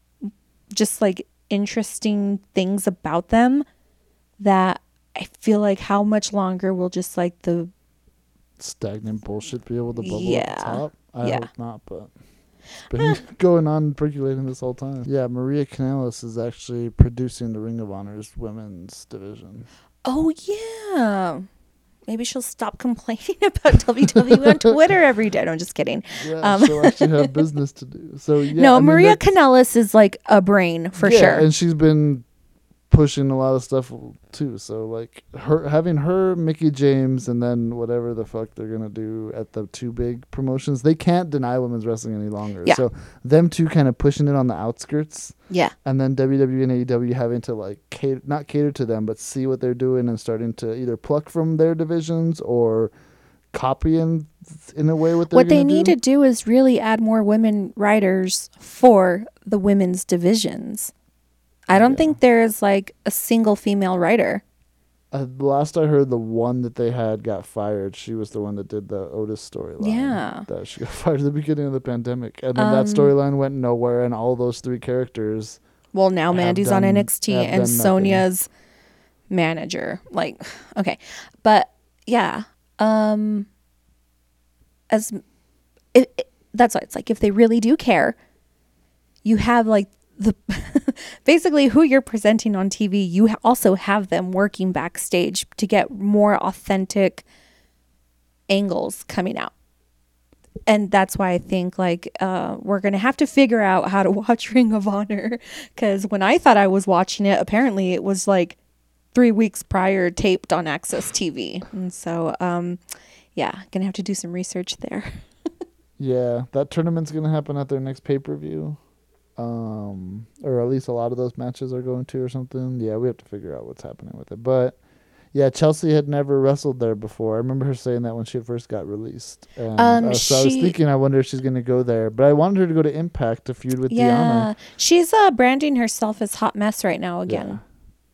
just like interesting things about them that I feel like how much longer will just like the Stagnant bullshit be able to bubble Yeah. at the top? I Yeah. hope not, but it's been going on percolating this whole time. Yeah, Maria Kanellis is actually producing the Ring of Honor's women's division. oh yeah, maybe she'll stop complaining about W W E on Twitter every day. No, I'm just kidding. Yeah, Um, she'll actually have business to do. So yeah, no, I mean, Maria that's- Kanellis is like a brain for yeah, sure. and she's been pushing a lot of stuff too. So like her having her, Mickey James, and then whatever the fuck they're gonna do at the two big promotions, they can't deny women's wrestling any longer. Yeah. So them two kind of pushing it on the outskirts, yeah. and then W W E and A E W having to like cater, not cater to them, but see what they're doing and starting to either pluck from their divisions or copy in in a way what they're What they gonna need do. to do is really add more women writers for the women's divisions. I don't Yeah. think there is like a single female writer. Uh, the last I heard, the one that they had got fired. She was the one that did the Otis storyline. Yeah. That she got fired at the beginning of the pandemic. And then that Um, storyline went nowhere, and all those three characters. Well, now Have Mandy's on done- N X T have and done nothing. Sonia's manager. Like, okay. But yeah, um as it, it- that's why it's like if they really do care, you have like the basically who you're presenting on T V, you ha- also have them working backstage to get more authentic angles coming out. And that's why I think like uh, we're going to have to figure out how to watch Ring of Honor, because when I thought I was watching it, apparently it was like three weeks prior taped on Access T V. And so, um, yeah, gonna have to do some research there. Yeah, that tournament's going to happen at their next pay-per-view. Um, or at least a lot of those matches are going to or something. Yeah, we have to figure out what's happening with it. But, yeah, Chelsea had never wrestled there before. I remember her saying that when she first got released. And, Um, uh, so I was she- thinking, I wonder if she's going to go there. But I wanted her to go to Impact to feud with Yeah, Deanna. she's uh, branding herself as Hot Mess right now again. Yeah.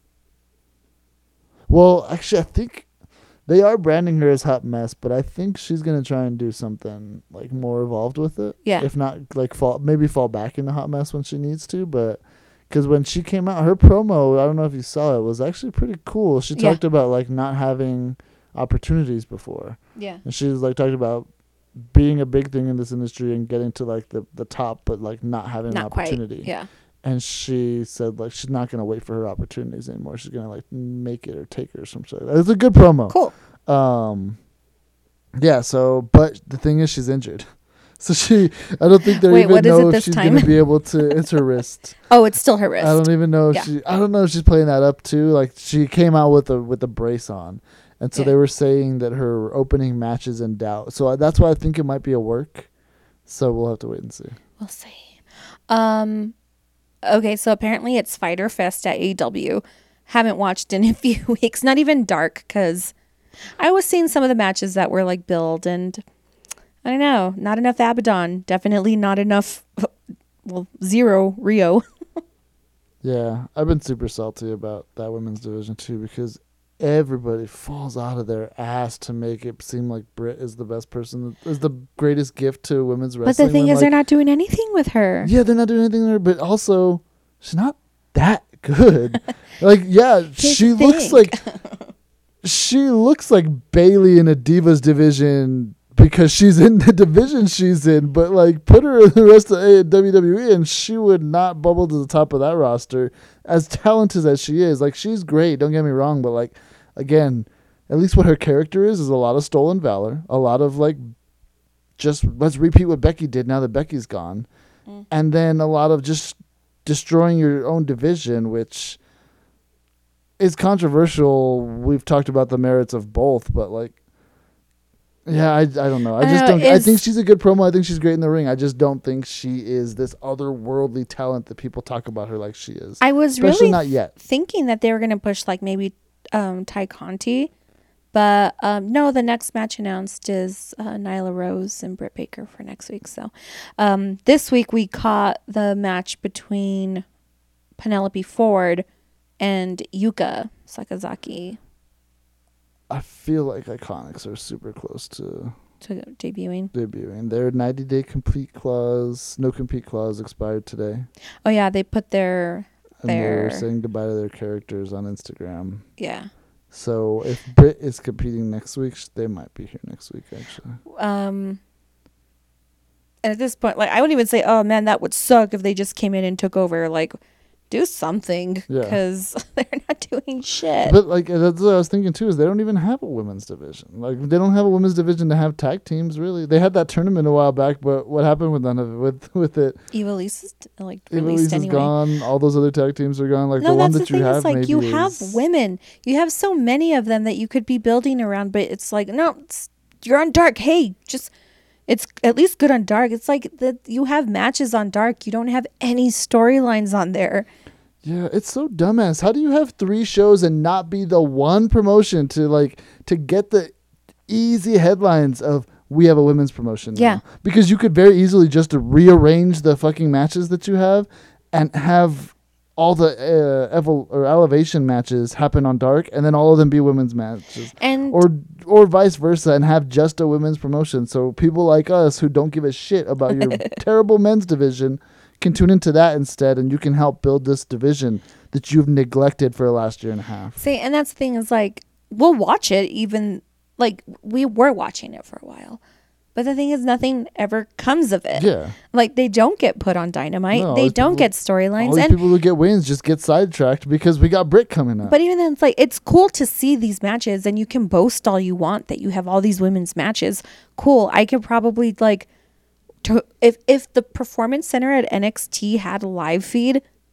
Well, actually, I think they are branding her as Hot Mess, but I think she's gonna try and do something like more evolved with it. Yeah. If not, like fall, maybe fall back into Hot Mess when she needs to. But because when she came out, her promo, I don't know if you saw it, was actually pretty cool. She Yeah. talked about like not having opportunities before, Yeah. and she was like talking about being a big thing in this industry and getting to like the the top, but like not having an Not quite. opportunity. Yeah. And she said like she's not gonna wait for her opportunities anymore. She's gonna like make it or take it or something. Like that. It's a good promo. Cool. Um, yeah. So, but the thing is, she's injured. So she, I don't think they Wait, even what is it know if this she's time? gonna be able to. It's her wrist. Oh, it's still her wrist. I don't even know if Yeah. she. I don't know if she's playing that up too. Like she came out with a with a brace on, and so Yeah. they were saying that her opening match is in doubt. So that's why I think it might be a work. So we'll have to wait and see. We'll see. Um, okay, so apparently it's Fighter Fest at A E W. Haven't watched in a few weeks. Not even Dark, because I was seeing some of the matches that were like billed, and I don't know, not enough Abaddon. Definitely not enough. Well, zero Rio. Yeah, I've been super salty about that women's division too because everybody falls out of their ass to make it seem like Britt is the best person, is the greatest gift to women's But wrestling. the thing when, is, they're like, not doing anything with her. Yeah, they're not doing anything there, but also she's not that good. Like, yeah, Here's she the looks thing. like she looks like Bailey in a Divas division because she's in the division she's in, but like put her in the rest of A- W W E and she would not bubble to the top of that roster. As talented as she is, like she's great, don't get me wrong, but like again, at least what her character is is a lot of stolen valor, a lot of like just let's repeat what Becky did now that Becky's gone. Mm. And then a lot of just destroying your own division, which is controversial. We've talked about the merits of both, but like yeah, I I don't know. I I just know, don't I is- think she's a good promo. I think she's great in the ring. I just don't think she is this otherworldly talent that people talk about her like she is. I was Especially really not yet. thinking that they were going to push like maybe um, Ty Conti, but um, no, the next match announced is uh, Nyla Rose and Britt Baker for next week. So um, this week we caught the match between Penelope Ford and Yuka Sakazaki I feel like Iconics are super close to to debuting. debuting. Their ninety day complete clause, no compete clause expired today. Oh yeah, they put their And they were Their- saying goodbye to their characters on Instagram. yeah. So if Britt is competing next week, sh- they might be here next week, actually. Um, and at this point, like I wouldn't even say, "Oh man, that would suck if they just came in and took over." Like, do something Yeah. because they're not doing shit. But like that's what I was thinking too, is they don't even have a women's division. Like they don't have a women's division to have tag teams. Really, they had that tournament a while back, but what happened with none of it? With with it, Evilise is like Evilise released is anyway. gone. All those other tag teams are gone. Like No, the one that's that the you thing. have, Is like maybe you have is- women. You have so many of them that you could be building around, but it's like no, it's, you're on Dark. Hey, just it's at least good on Dark. It's like that you have matches on Dark. You don't have any storylines on there. Yeah, it's so dumbass. How do you have three shows and not be the one promotion to like to get the easy headlines of we have a women's promotion now? Yeah. Because you could very easily just rearrange the fucking matches that you have and have all the uh, evol- or elevation matches happen on Dark and then all of them be women's matches. And Or or vice versa and have just a women's promotion. So people like us who don't give a shit about your terrible men's division can tune into that instead, and you can help build this division that you've neglected for the last year and a half. see, and that's the thing is like we'll watch it even like we were watching it for a while. But the thing is nothing ever comes of it. Yeah. Like they don't get put on Dynamite. No, all they these don't people- get All storylines. these And people who get wins just get sidetracked because we got Britt coming up. but even then it's like it's cool to see these matches and you can boast all you want that you have all these women's matches. Cool. I could probably like to if if the Performance Center at N X T had a live feed,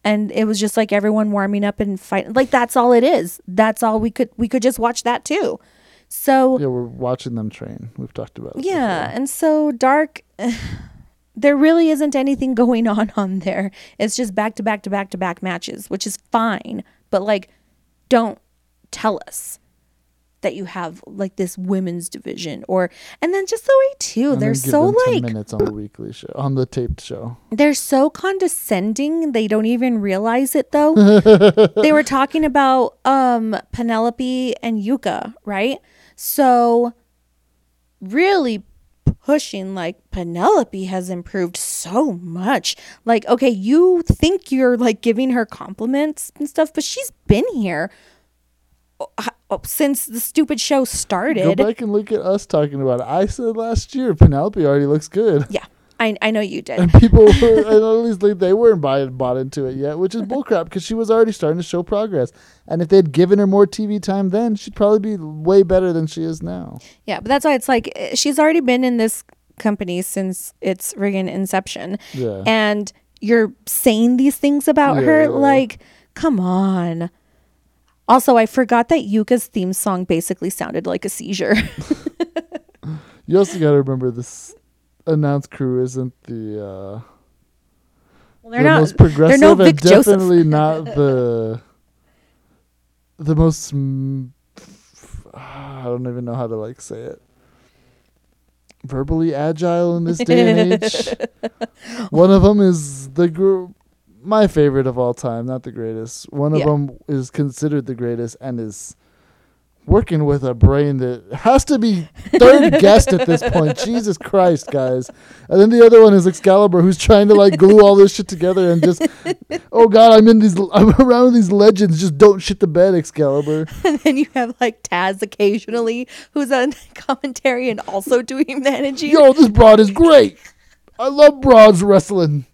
and it was just like everyone warming up and fighting. Like that's all it is. That's all we could we could just watch that too. So Yeah, we're watching them train. We've talked about it. yeah, before. and so Dark, there really isn't anything going on on there. It's just back to back to back to back matches, which is fine. But like, don't tell us that you have like this women's division, or and then just the way too And they're then give so them ten like minutes on the weekly show, on the taped show. they're so condescending. They don't even realize it though. They were talking about um Penelope and Yuka, right? So really pushing like Penelope has improved so much. Like, okay, you think you're like giving her compliments and stuff, but she's been here oh, since the stupid show Go started. back and look at us talking about it. I said last year Penelope already looks good. Yeah, I I know you did. And people were, and at least like, they weren't buy, bought into it yet, which is bullcrap because she was already starting to show progress. And if they'd given her more T V time then, she'd probably be way better than she is now. Yeah, but that's why it's like eh, she's already been in this company since its friggin' inception. Yeah. And you're saying these things about Yeah, her? yeah. Like, come on. Also, I forgot that Yuka's theme song basically sounded like a seizure. You also got to remember this announced crew isn't the uh, Well, they're the not. most progressive, They're no Vic and Joseph. definitely not the the most. mm, I don't even know how to like say it. Verbally agile in this day and age. One of them is the group, my favorite of all time, not the greatest. One of Yeah. them is considered the greatest and is working with a brain that has to be third guessed at this point. Jesus Christ, guys. And then the other one is Excalibur, who's trying to like glue all this shit together and just, oh God, I'm in these, I'm around these legends. Just don't shit the bed, Excalibur. And then you have like Taz occasionally, who's on commentary and also doing managing. Yo, this broad is great. I love broads wrestling.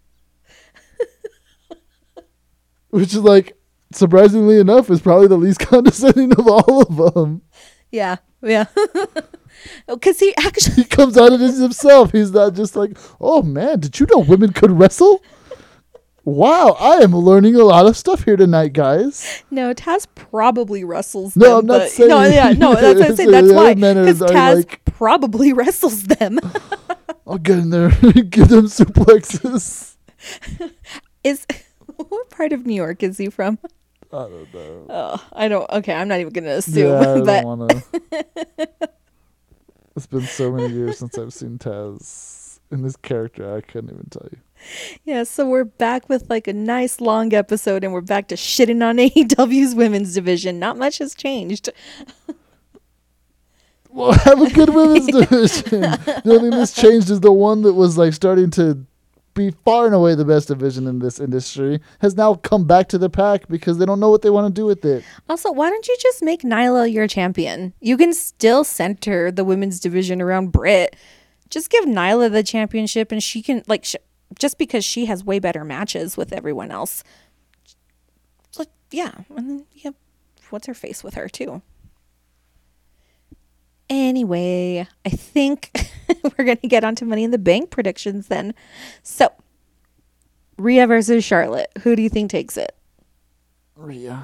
Which is like, surprisingly enough, is probably the least condescending of all of them. Yeah, yeah. Because he actually, He comes out of this himself. He's not just like, oh man, did you know women could wrestle? Wow, I am learning a lot of stuff here tonight, guys. no, Taz probably wrestles No, them. I'm not but- saying- No, yeah, no, that's what I'm saying. So That's the why. other men are- Because are Taz like- probably wrestles them. I'll get in there and give them suplexes. Is what part of New York is he from? I don't know. Oh, I don't. Okay, I'm not even gonna assume. Yeah, I but don't want to. It's been so many years since I've seen Taz in this character. I couldn't even tell you. yeah, so we're back with like a nice long episode, and we're back to shitting on A E W's women's division. Not much has changed. Well, have a good women's division. The only thing that's changed is the one that was like starting to be far and away the best division in this industry has now come back to the pack because they don't know what they want to do with it. Also, why don't you just make Nyla your champion? You can still center the women's division around Britt. Just give Nyla the championship, and she can like sh- just because she has way better matches with everyone else. Like, yeah, and then you have what's her face with her too. Anyway, I think we're going to get onto Money in the Bank predictions then. So, Rhea versus Charlotte. Who do you think takes it? Rhea.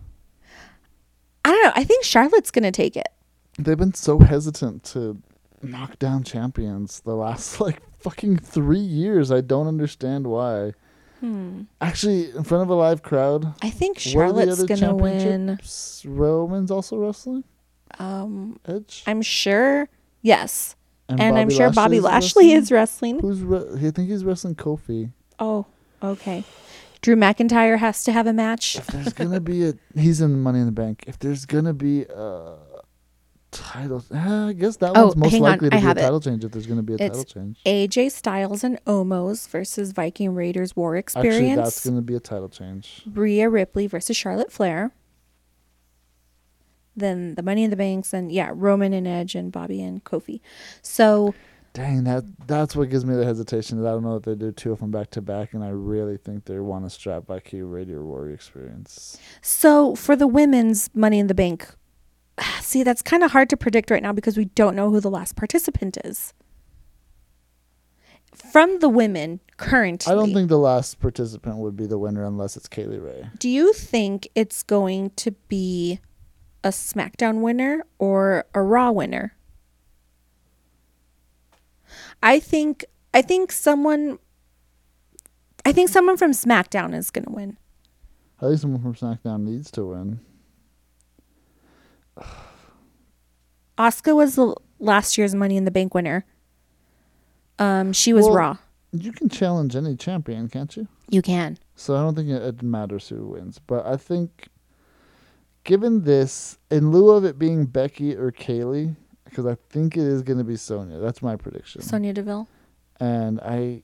I don't know. I think Charlotte's going to take it. They've been so hesitant to knock down champions the last like fucking three years. I don't understand why. Hmm. Actually, in front of a live crowd, I think what are the Charlotte's other going to win. championships? Roman's also wrestling? Um, Edge? I'm sure. Yes. And, I'm Bobby sure Bobby is Lashley wrestling? is wrestling. Who's re- I think he's wrestling Kofi. Oh, okay. Drew McIntyre has to have a match. If there's gonna be a, he's in Money in the Bank. If there's gonna be a title, uh, I guess that Oh, one's most hang on, likely to I be a have it. title change. If there's gonna be a It's title change, A J Styles and Omos versus Viking Raiders War actually, Experience. that's gonna be a title change. Rhea Ripley versus Charlotte Flair. Then the Money in the Banks and yeah, Roman and Edge and Bobby and Kofi. So Dang, that that's what gives me the hesitation. Is I don't know if they do two of them back to back, and I really think they want to strap back Key Radio Warrior Experience. so for the women's Money in the Bank, see that's kind of hard to predict right now because we don't know who the last participant is. from the women currently. I don't think the last participant would be the winner unless it's Kaylee Ray. Do you think it's going to be a SmackDown winner or a Raw winner? I think I think someone I think someone from SmackDown is going to win. I think someone from SmackDown needs to win. Asuka was the last year's Money in the Bank winner. Um, she was Well, Raw. You can challenge any champion, can't you? You can. So I don't think it, it matters who wins. But I think, given this, in lieu of it being Becky or Kaylee, because I think it is going to be Sonya. That's my prediction. Sonya Deville. And I...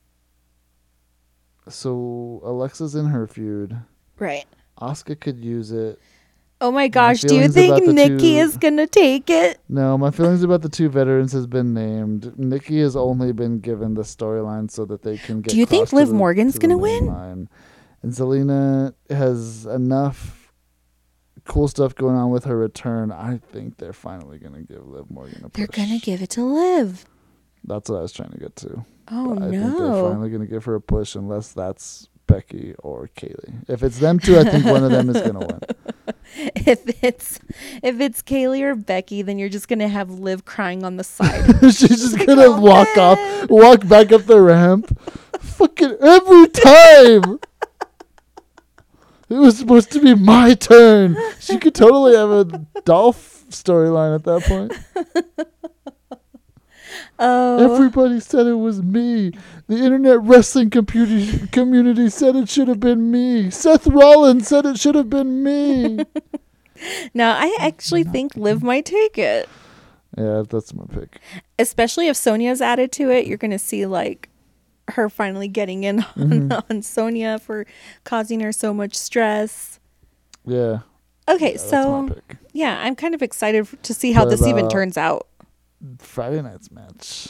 So Alexa's in her feud. Right. Asuka could use it. Oh my gosh, do you feelings think about the Nikki two- is going to take it? No, my feelings about the two veterans has been named. Nikki has only been given the storyline so that they can get. Do you think crossed to Liv the- Morgan's to the gonna main win? line. And Zelina has enough cool stuff going on with her return. I think they're finally going to give Liv Morgan a push. They're going to give it to Liv. That's what I was trying to get to. Oh, But I think they're no. finally going to give her a push unless that's Becky or Kaylee. If it's them two, I think one of them is going to win. If it's if it's Kaylee or Becky, then you're just going to have Liv crying on the side. She's just Like, gonna oh, walk man. off, walk back up the ramp. Fucking every time. It was supposed to be my turn. She could totally have a Dolph storyline at that point. Oh, Everybody said it was me. The internet wrestling community community said it should have been me. Seth Rollins said it should have been me. no, I actually think Liv might take it. Yeah, that's my pick. Especially if Sonya's added to it, you're going to see like her finally getting in on, Mm-hmm. on Sonya for causing her so much stress. Yeah. Okay, yeah, that's so my pick. yeah, I'm kind of excited f- to see how But, this even uh, turns out. Friday night's match.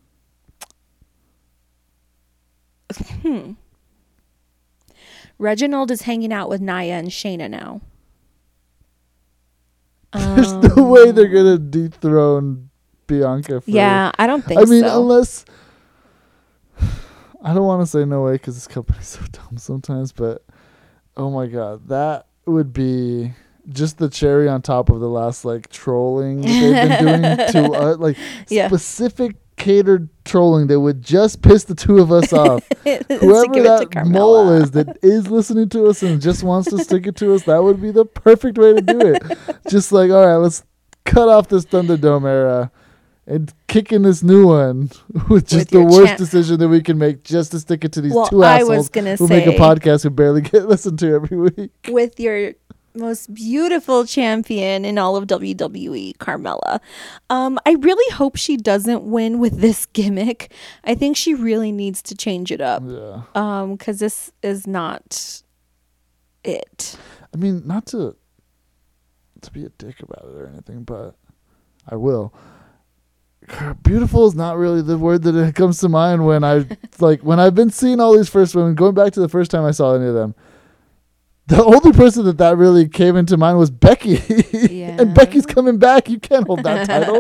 Reginald is hanging out with Nia and Shayna now. There's no way they're gonna dethrone Bianca. For, Yeah, I don't think I mean, so. unless I don't want to say no way because this company's so dumb sometimes. But oh my god, that would be just the cherry on top of the last like trolling that they've been doing to us, like Yeah. specific catered trolling that would just piss the two of us off. It's to Whoever give it to that mole Carmella. is that is listening to us and just wants to stick it to us, that would be the perfect way to do it. Just like, all right, let's cut off this Thunderdome era and kick in this new one with just With the your worst champ- decision that we can make just to stick it to these Well, two I assholes was gonna who make a say- podcast who barely get listened to every week. With your most beautiful champion in all of W W E, Carmella. Um, I really hope she doesn't win with this gimmick. I think she really needs to change it up. Yeah. Um, because this is not it. I mean, not to to be a dick about it or anything, but I will. Beautiful is not really the word that it comes to mind when I like when I've been seeing all these first women, going back to the first time I saw any of them. The only person that that really came into mind was Becky. Yeah. And Becky's coming back. You can't hold that title.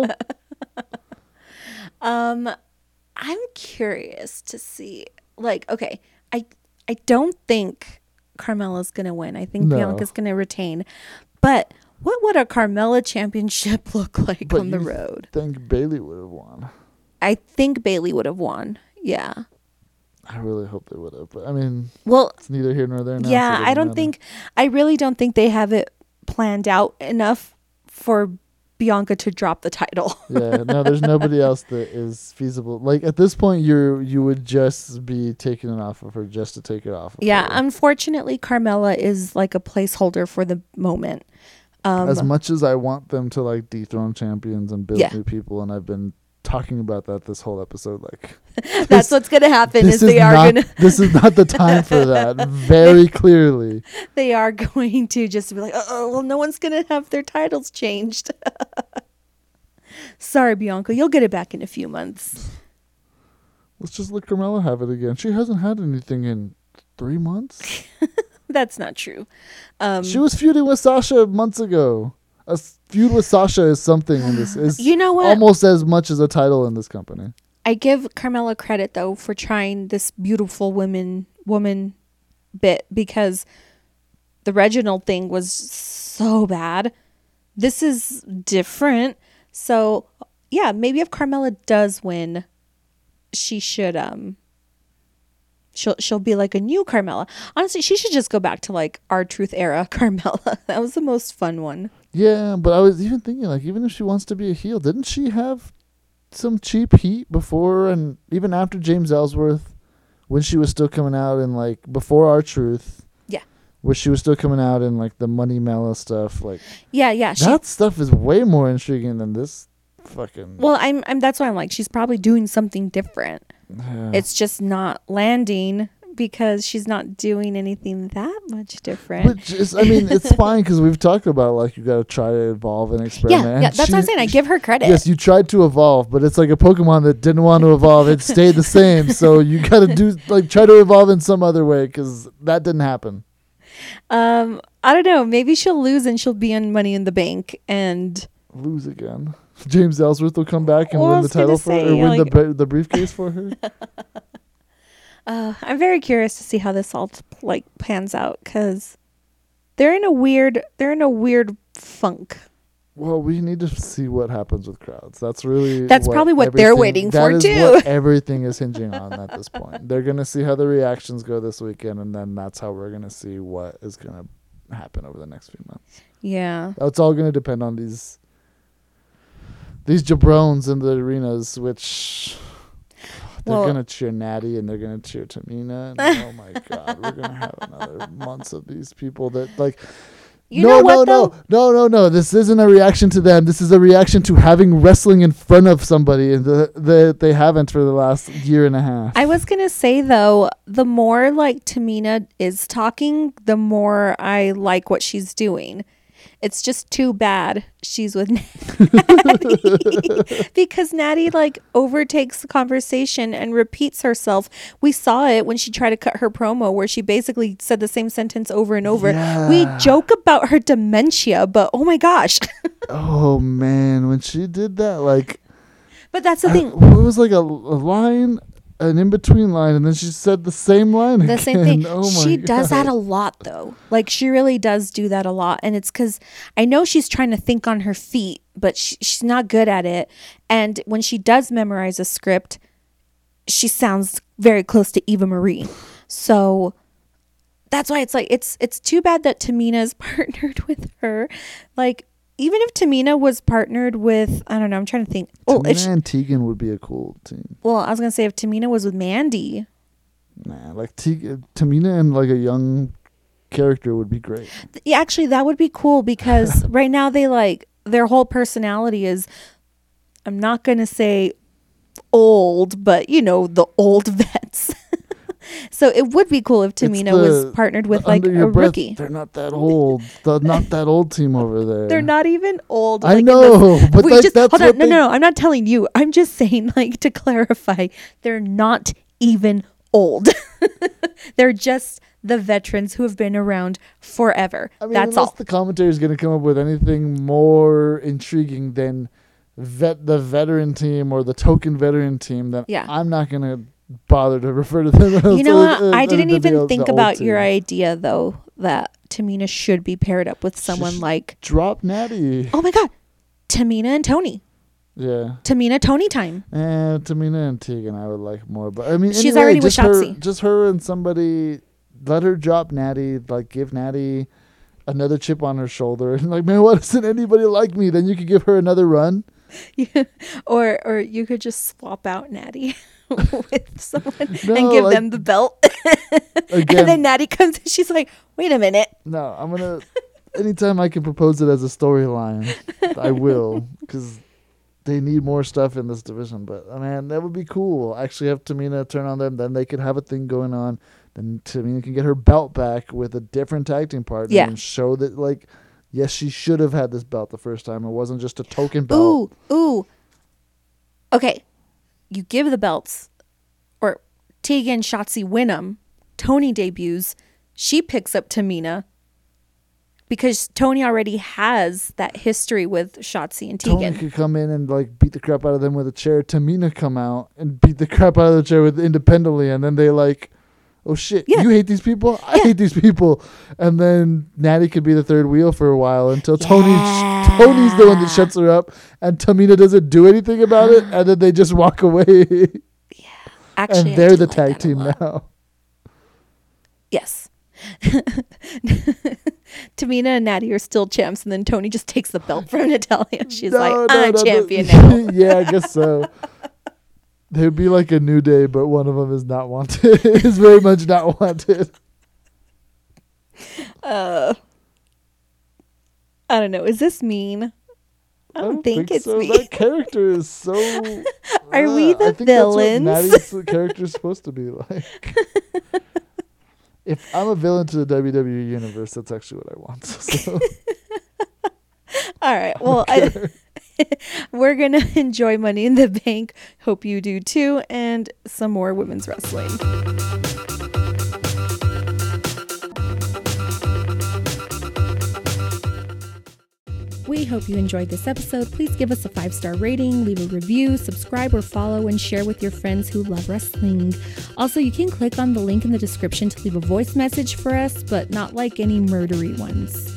Um, I'm curious to see. Like, okay, I I don't think Carmella's gonna win. I think No. Bianca's gonna retain. But what would a Carmella championship look like But on the you road? think Bailey would have won. I think Bailey would have won. Yeah. I really hope they would have. But I mean, Well, it's neither here nor there now. so yeah, it I doesn't don't matter. think I really don't think they have it planned out enough for Bianca to drop the title. Yeah, no, there's nobody else that is feasible. Like at this point, you you would just be taking it off of her just to take it off. Of Yeah, her. unfortunately, Carmella is like a placeholder for the moment. Um, As much as I want them to like dethrone champions and build Yeah. new people, and I've been talking about that this whole episode, like that's this- what's going to happen. this Is is they are not going to this is not the time for that. Very clearly, they are going to just be like, oh, well, no one's going to have their titles changed. Sorry, Bianca, you'll get it back in a few months. let's just let Carmella have it again. She hasn't had anything in three months. That's not true. Um, She was feuding with Sasha months ago. A s- feud with Sasha is something in this. Is You know what? almost as much as a title in this company. I give Carmella credit though for trying this beautiful women woman bit, because the Reginald thing was so bad. This is different. So yeah, maybe if Carmella does win, she should um she'll she'll be like a new Carmella. Honestly, she should just go back to like R-Truth era Carmella. That was the most fun one. Yeah, but I was even thinking, like, even if she wants to be a heel, didn't she have some cheap heat before and even after James Ellsworth, when she was still coming out in, like, before R-Truth? Yeah. Where she was still coming out in, like, the Money Mela stuff. Like, yeah, yeah. She, that stuff is way more intriguing than this fucking... Well, I'm, I'm that's why I'm like, she's probably doing something different. Yeah. It's just not landing because she's not doing anything that much different. But just, I mean, it's fine because we've talked about, like, you got to try to evolve and experiment. Yeah, yeah, that's she, what I'm saying. I give her credit. Yes, you tried to evolve, but it's like a Pokemon that didn't want to evolve. It stayed the same. So you got to do, like, try to evolve in some other way because that didn't happen. Um, I don't know. Maybe she'll lose and she'll be in Money in the Bank and lose again. James Ellsworth will come back and well, win the title for say, her, or win like, the the briefcase for her. Uh, I'm very curious to see how this all like pans out because they're in a weird they're in a weird funk. Well, we need to see what happens with crowds. That's really that's what probably what they're waiting that for is too. What everything is hinging on at this point. They're gonna see how the reactions go this weekend, and then that's how we're gonna see what is gonna happen over the next few months. Yeah, It's all gonna depend on these these jabrones in the arenas, which. They're well, going to cheer Natty and they're going to cheer Tamina. And oh, my God. We're going to have another months of these people that, like... You no, know no, what, no, though? no, no, no. This isn't a reaction to them. This is a reaction to having wrestling in front of somebody and the, the, they haven't for the last year and a half. I was going to say, though, the more, like, Tamina is talking, the more I like what she's doing. It's just too bad she's with Natty because Natty like overtakes the conversation and repeats herself. We saw it when she tried to cut her promo where she basically said the same sentence over and over. Yeah. We joke about her dementia, but oh my gosh. Oh, man. When she did that, like... But that's the I, thing. it was like a, a line... an in-between line, and then she said the same line the again. same thing. Oh my she God. does that a lot, though. Like, she really does do that a lot. And it's because I know she's trying to think on her feet, but she, she's not good at it. And when she does memorize a script, she sounds very close to Eva Marie. So that's why it's like, it's it's too bad that Tamina's partnered with her. Like, even if Tamina was partnered with, I don't know, I'm trying to think. Oh, Tamina if she, and Tegan would be a cool team. well, I was going to say if Tamina was with Mandy. Nah, like Te- Tamina and like a young character would be great. Yeah, actually, that would be cool because right now they like, their whole personality is, I'm not going to say old, but you know, the old vets. So it would be cool if Tamina the, was partnered with like under your a breath, rookie. They're not that old. The not that old team over there. They're not even old. I like, in know, the- but we like, just, that's hold on, what no, they- no, no, I'm not telling you. I'm just saying, like, to clarify, they're not even old. They're just the veterans who have been around forever. I mean, That's unless all. the commentary is going to come up with anything more intriguing than vet the veteran team or the token veteran team, then Yeah. I'm not going to bother to refer to them. You know what? as, I as didn't the- even the think old about team. your idea, though, that Tamina should be paired up with someone Just like, Drop Natty. oh my God, Tamina and Tony. Yeah. Tamina, Tony time. And Tamina and Tegan I would like more. But I mean, She's anyway, already with just her, Shotzi. just her and somebody, let her drop Natty, like give Natty another chip on her shoulder. And like, man, why doesn't anybody like me? Then you could give her another run. Yeah. Or or you could just swap out Natty with someone No, and give like, them the belt. Again, And then Natty comes and she's like, wait a minute. no, I'm going to, anytime I can propose it as a storyline, I will. Because they need more stuff in this division. But, uh, man, that would be cool. Actually have Tamina turn on them. Then they could have a thing going on. Then Tamina can get her belt back with a different tag team partner. Yeah. And show that, like, yes, she should have had this belt the first time. It wasn't just a token belt. Ooh, ooh. Okay. You give the belts, or Tegan, Shotzi win them. Tony debuts. She picks up Tamina. because Tony already has that history with Shotzi and Tony Tegan. could come in and like beat the crap out of them with a chair. Tamina come out and beat the crap out of the chair with independently, and then they like, oh shit, Yeah. you hate these people? I Yeah. hate these people. And then Natty could be the third wheel for a while until Tony Yeah. Tony's the one that shuts her up, and Tamina doesn't do anything about it, and then they just walk away. Actually, And I they're did the like tag that a team lot. now. Yes. Tamina and Natty are still champs, and then Tony just takes the belt from Natalia. She's No, like, no, I'm no, no. champion now. Yeah, I guess so. They'd be like a New Day, but one of them is not wanted. Is very much not wanted. Uh, I don't know. Is this mean? I don't, think, it's so. mean. That character is so. Are we uh, the I think villains? That's what Natty's character is supposed to be like. If I'm a villain to the W W E universe, that's actually what I want. So. All right. Well, I, we're going to enjoy Money in the Bank. Hope you do too. And some more women's wrestling. We hope you enjoyed this episode. Please give us a five-star rating, leave a review, subscribe or follow, and share with your friends who love wrestling. Also, you can click on the link in the description to leave a voice message for us, but not like any murdery ones.